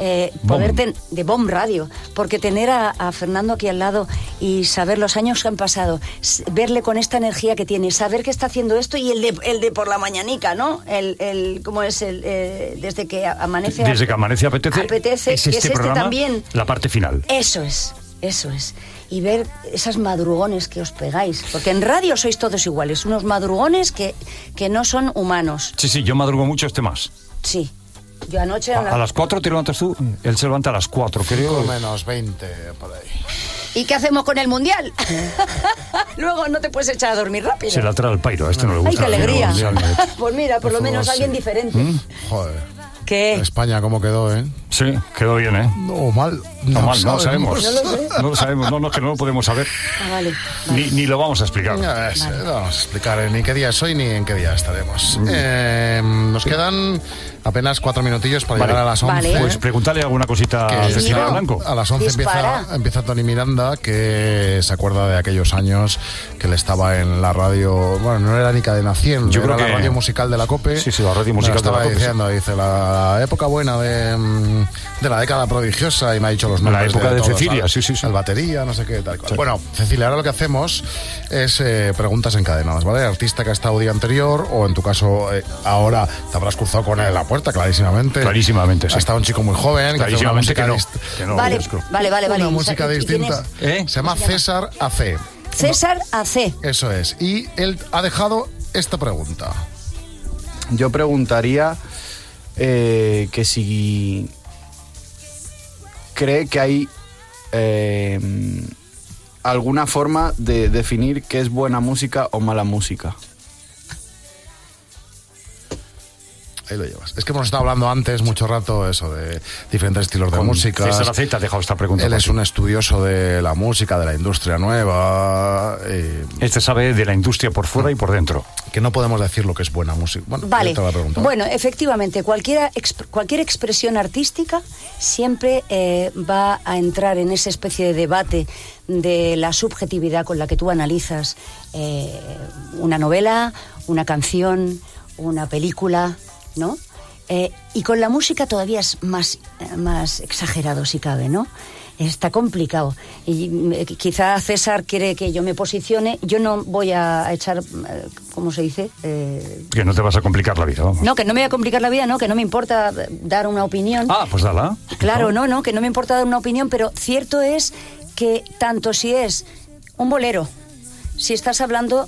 de Bomb Radio, porque tener a Fernando aquí al lado y saber los años que han pasado, verle con esta energía que tiene, saber que está haciendo esto y el de por la mañañanica, ¿no? ¿Cómo es desde que amanece? Desde que amanece apetece. Es este programa, también. La parte final. Eso es. Y ver esas madrugones que os pegáis. Porque en radio sois todos iguales. Unos madrugones que no son humanos. Sí, yo madrugo mucho, más. Sí. Yo anoche... A las 4 te levantas tú. Él se levanta a las 4, creo. Menos 20, por ahí. ¿Y qué hacemos con el Mundial? Luego no te puedes echar a dormir rápido. Se la trae al pairo. A este no le gusta. ¡Ay, qué alegría! Pues mira, por lo menos alguien diferente. Joder. ¿Qué? España, ¿cómo quedó, eh? Sí, quedó bien, ¿eh? No, mal. No sabemos. No lo sabemos, que no lo podemos saber. Vale. Ni lo vamos a explicar. No vamos a explicar ni qué día es hoy ni en qué día estaremos. Nos quedan apenas 4 minutillos para llegar a las 11. Vale. Pues pregúntale alguna cosita a Cecilia Blanco. A las 11 empieza Tony Miranda, que se acuerda de aquellos años que él estaba en la radio. Bueno, no era ni Cadena 100, yo creo que la radio musical de la COPE. Sí, la radio musical de la COPE. Diciendo, dice, la época buena de la década prodigiosa, y me ha dicho los nombres. La época de todos, Cecilia, sí. El batería, no sé qué, tal cual. Sí. Bueno, Cecilia, ahora lo que hacemos es preguntas encadenadas, ¿vale? Artista que ha estado día anterior, o en tu caso, ahora te habrás cruzado con él en la puerta, clarísimamente. Clarísimamente, sí. Ha estado un chico muy joven. Clarísimamente que no. Vale. Una música distinta. Se llama César AC. César AC. Eso es. Y él ha dejado esta pregunta. Yo preguntaría que si cree que hay alguna forma de definir qué es buena música o mala música. Ahí lo llevas. Es que hemos estado hablando antes mucho rato eso de diferentes estilos de música. César Aceite ha dejado esta pregunta. Él es un estudioso de la música, de la industria nueva. Este sabe de la industria por fuera y por dentro. Que no podemos decir lo que es buena música. Bueno, vale. Te voy a preguntar. Bueno, efectivamente, cualquier expresión artística siempre va a entrar en esa especie de debate de la subjetividad con la que tú analizas una novela, una canción, una película, ¿no? Y con la música todavía es más exagerado si cabe, ¿no? Está complicado. Y quizá César quiere que yo me posicione. Yo no voy a echar, ¿cómo se dice? Que no te vas a complicar la vida, vamos. No, que no me voy a complicar la vida, no, que no me importa dar una opinión. Ah, pues dala. Claro, no, que no me importa dar una opinión, pero cierto es que tanto si es un bolero, si estás hablando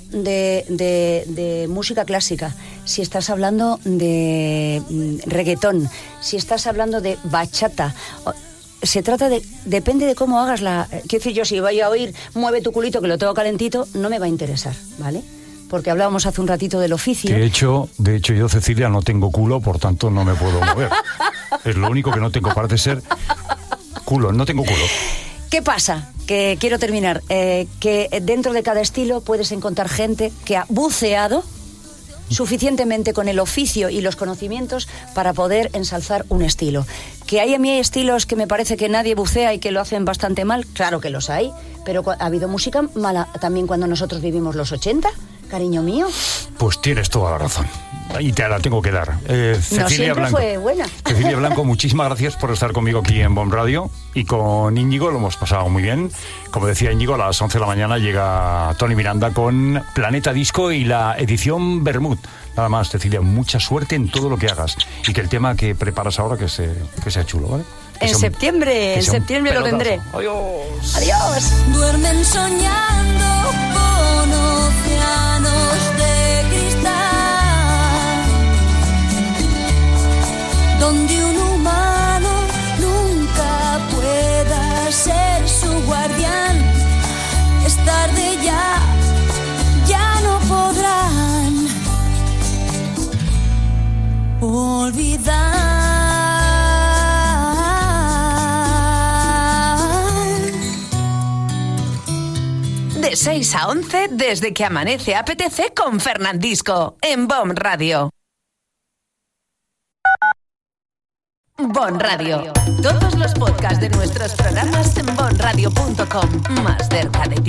de música clásica, si estás hablando de reggaetón, si estás hablando de bachata, se trata de... Depende de cómo hagas la... Quiero decir, yo si voy a oír Mueve tu culito que lo tengo calentito, no me va a interesar, ¿vale? Porque hablábamos hace un ratito del oficio. De hecho yo, Cecilia, no tengo culo, por tanto no me puedo mover. Es lo único que no tengo, parece ser culo, no tengo culo. ¿Qué pasa? Que quiero terminar. Que dentro de cada estilo puedes encontrar gente que ha buceado suficientemente con el oficio y los conocimientos para poder ensalzar un estilo. Que hay a mí estilos que me parece que nadie bucea y que lo hacen bastante mal, claro que los hay, pero ha habido música mala también cuando nosotros vivimos los 80, cariño mío. Pues tienes toda la razón. Y te la tengo que dar. Cecilia no siempre Blanco. Fue buena. Cecilia Blanco, muchísimas gracias por estar conmigo aquí en BOM Radio. Y con Íñigo lo hemos pasado muy bien. Como decía Íñigo, a las 11 de la mañana llega Tony Miranda con Planeta Disco y la edición Bermud. Nada más, Cecilia, mucha suerte en todo lo que hagas. Y que el tema que preparas ahora que sea chulo, ¿vale? En septiembre lo tendré. Adiós. Adiós. Duermen soñando con océanos de cristal, donde un humano nunca pueda ser su guardián. Es tarde ya no podrán olvidar. De 6 a 11, desde que amanece apetece con Fernandisco, en BOM Radio. BOM Radio. Todos los podcasts de nuestros programas en bomradio.com. Más cerca de ti.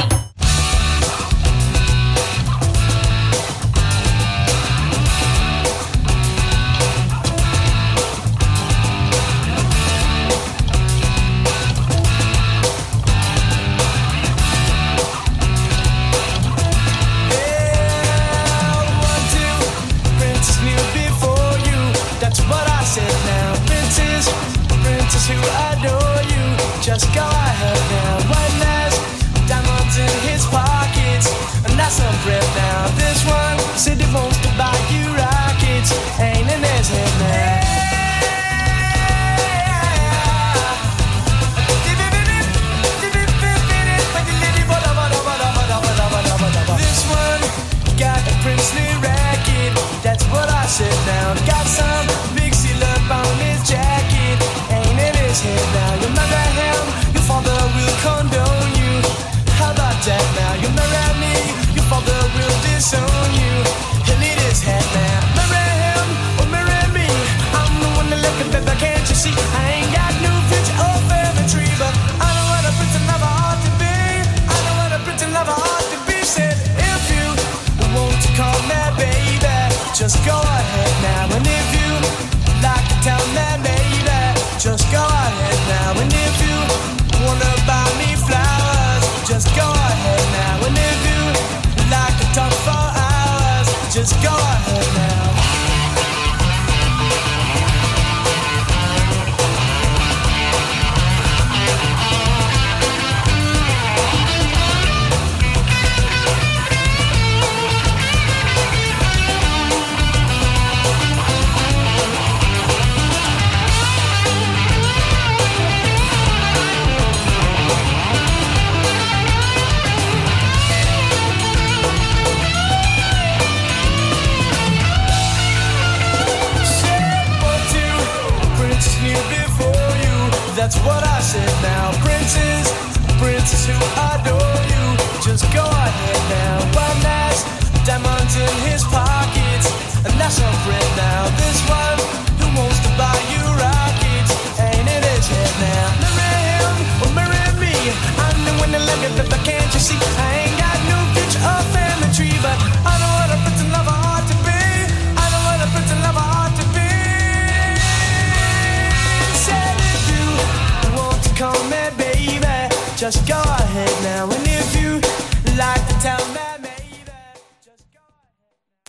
Who adore you, just go ahead now. One last diamonds in his pockets, and that's some breath now. This one said he wants to buy you rockets, ain't in his head now. This one got a princely racket, that's what I said now. Got some big seal up on his jacket, ain't in his head now. You remember him, you fall that's what I said now. Princes, princess who adore you, just go ahead now. One has diamonds in his pockets, and that's our friend now. This one who wants to buy you rockets, ain't in his head now. Marry him or marry me, I'm the one that love you, but can't you see? I ain't got no future or family tree, but I know what a prince and lover ought to be. I know what a prince and lover ought to be. Said if you want to call me baby, just go ahead now. And if you like to tell me maybe, just go ahead.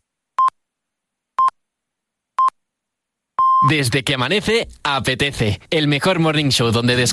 Desde que amanece, apetece. El mejor morning show donde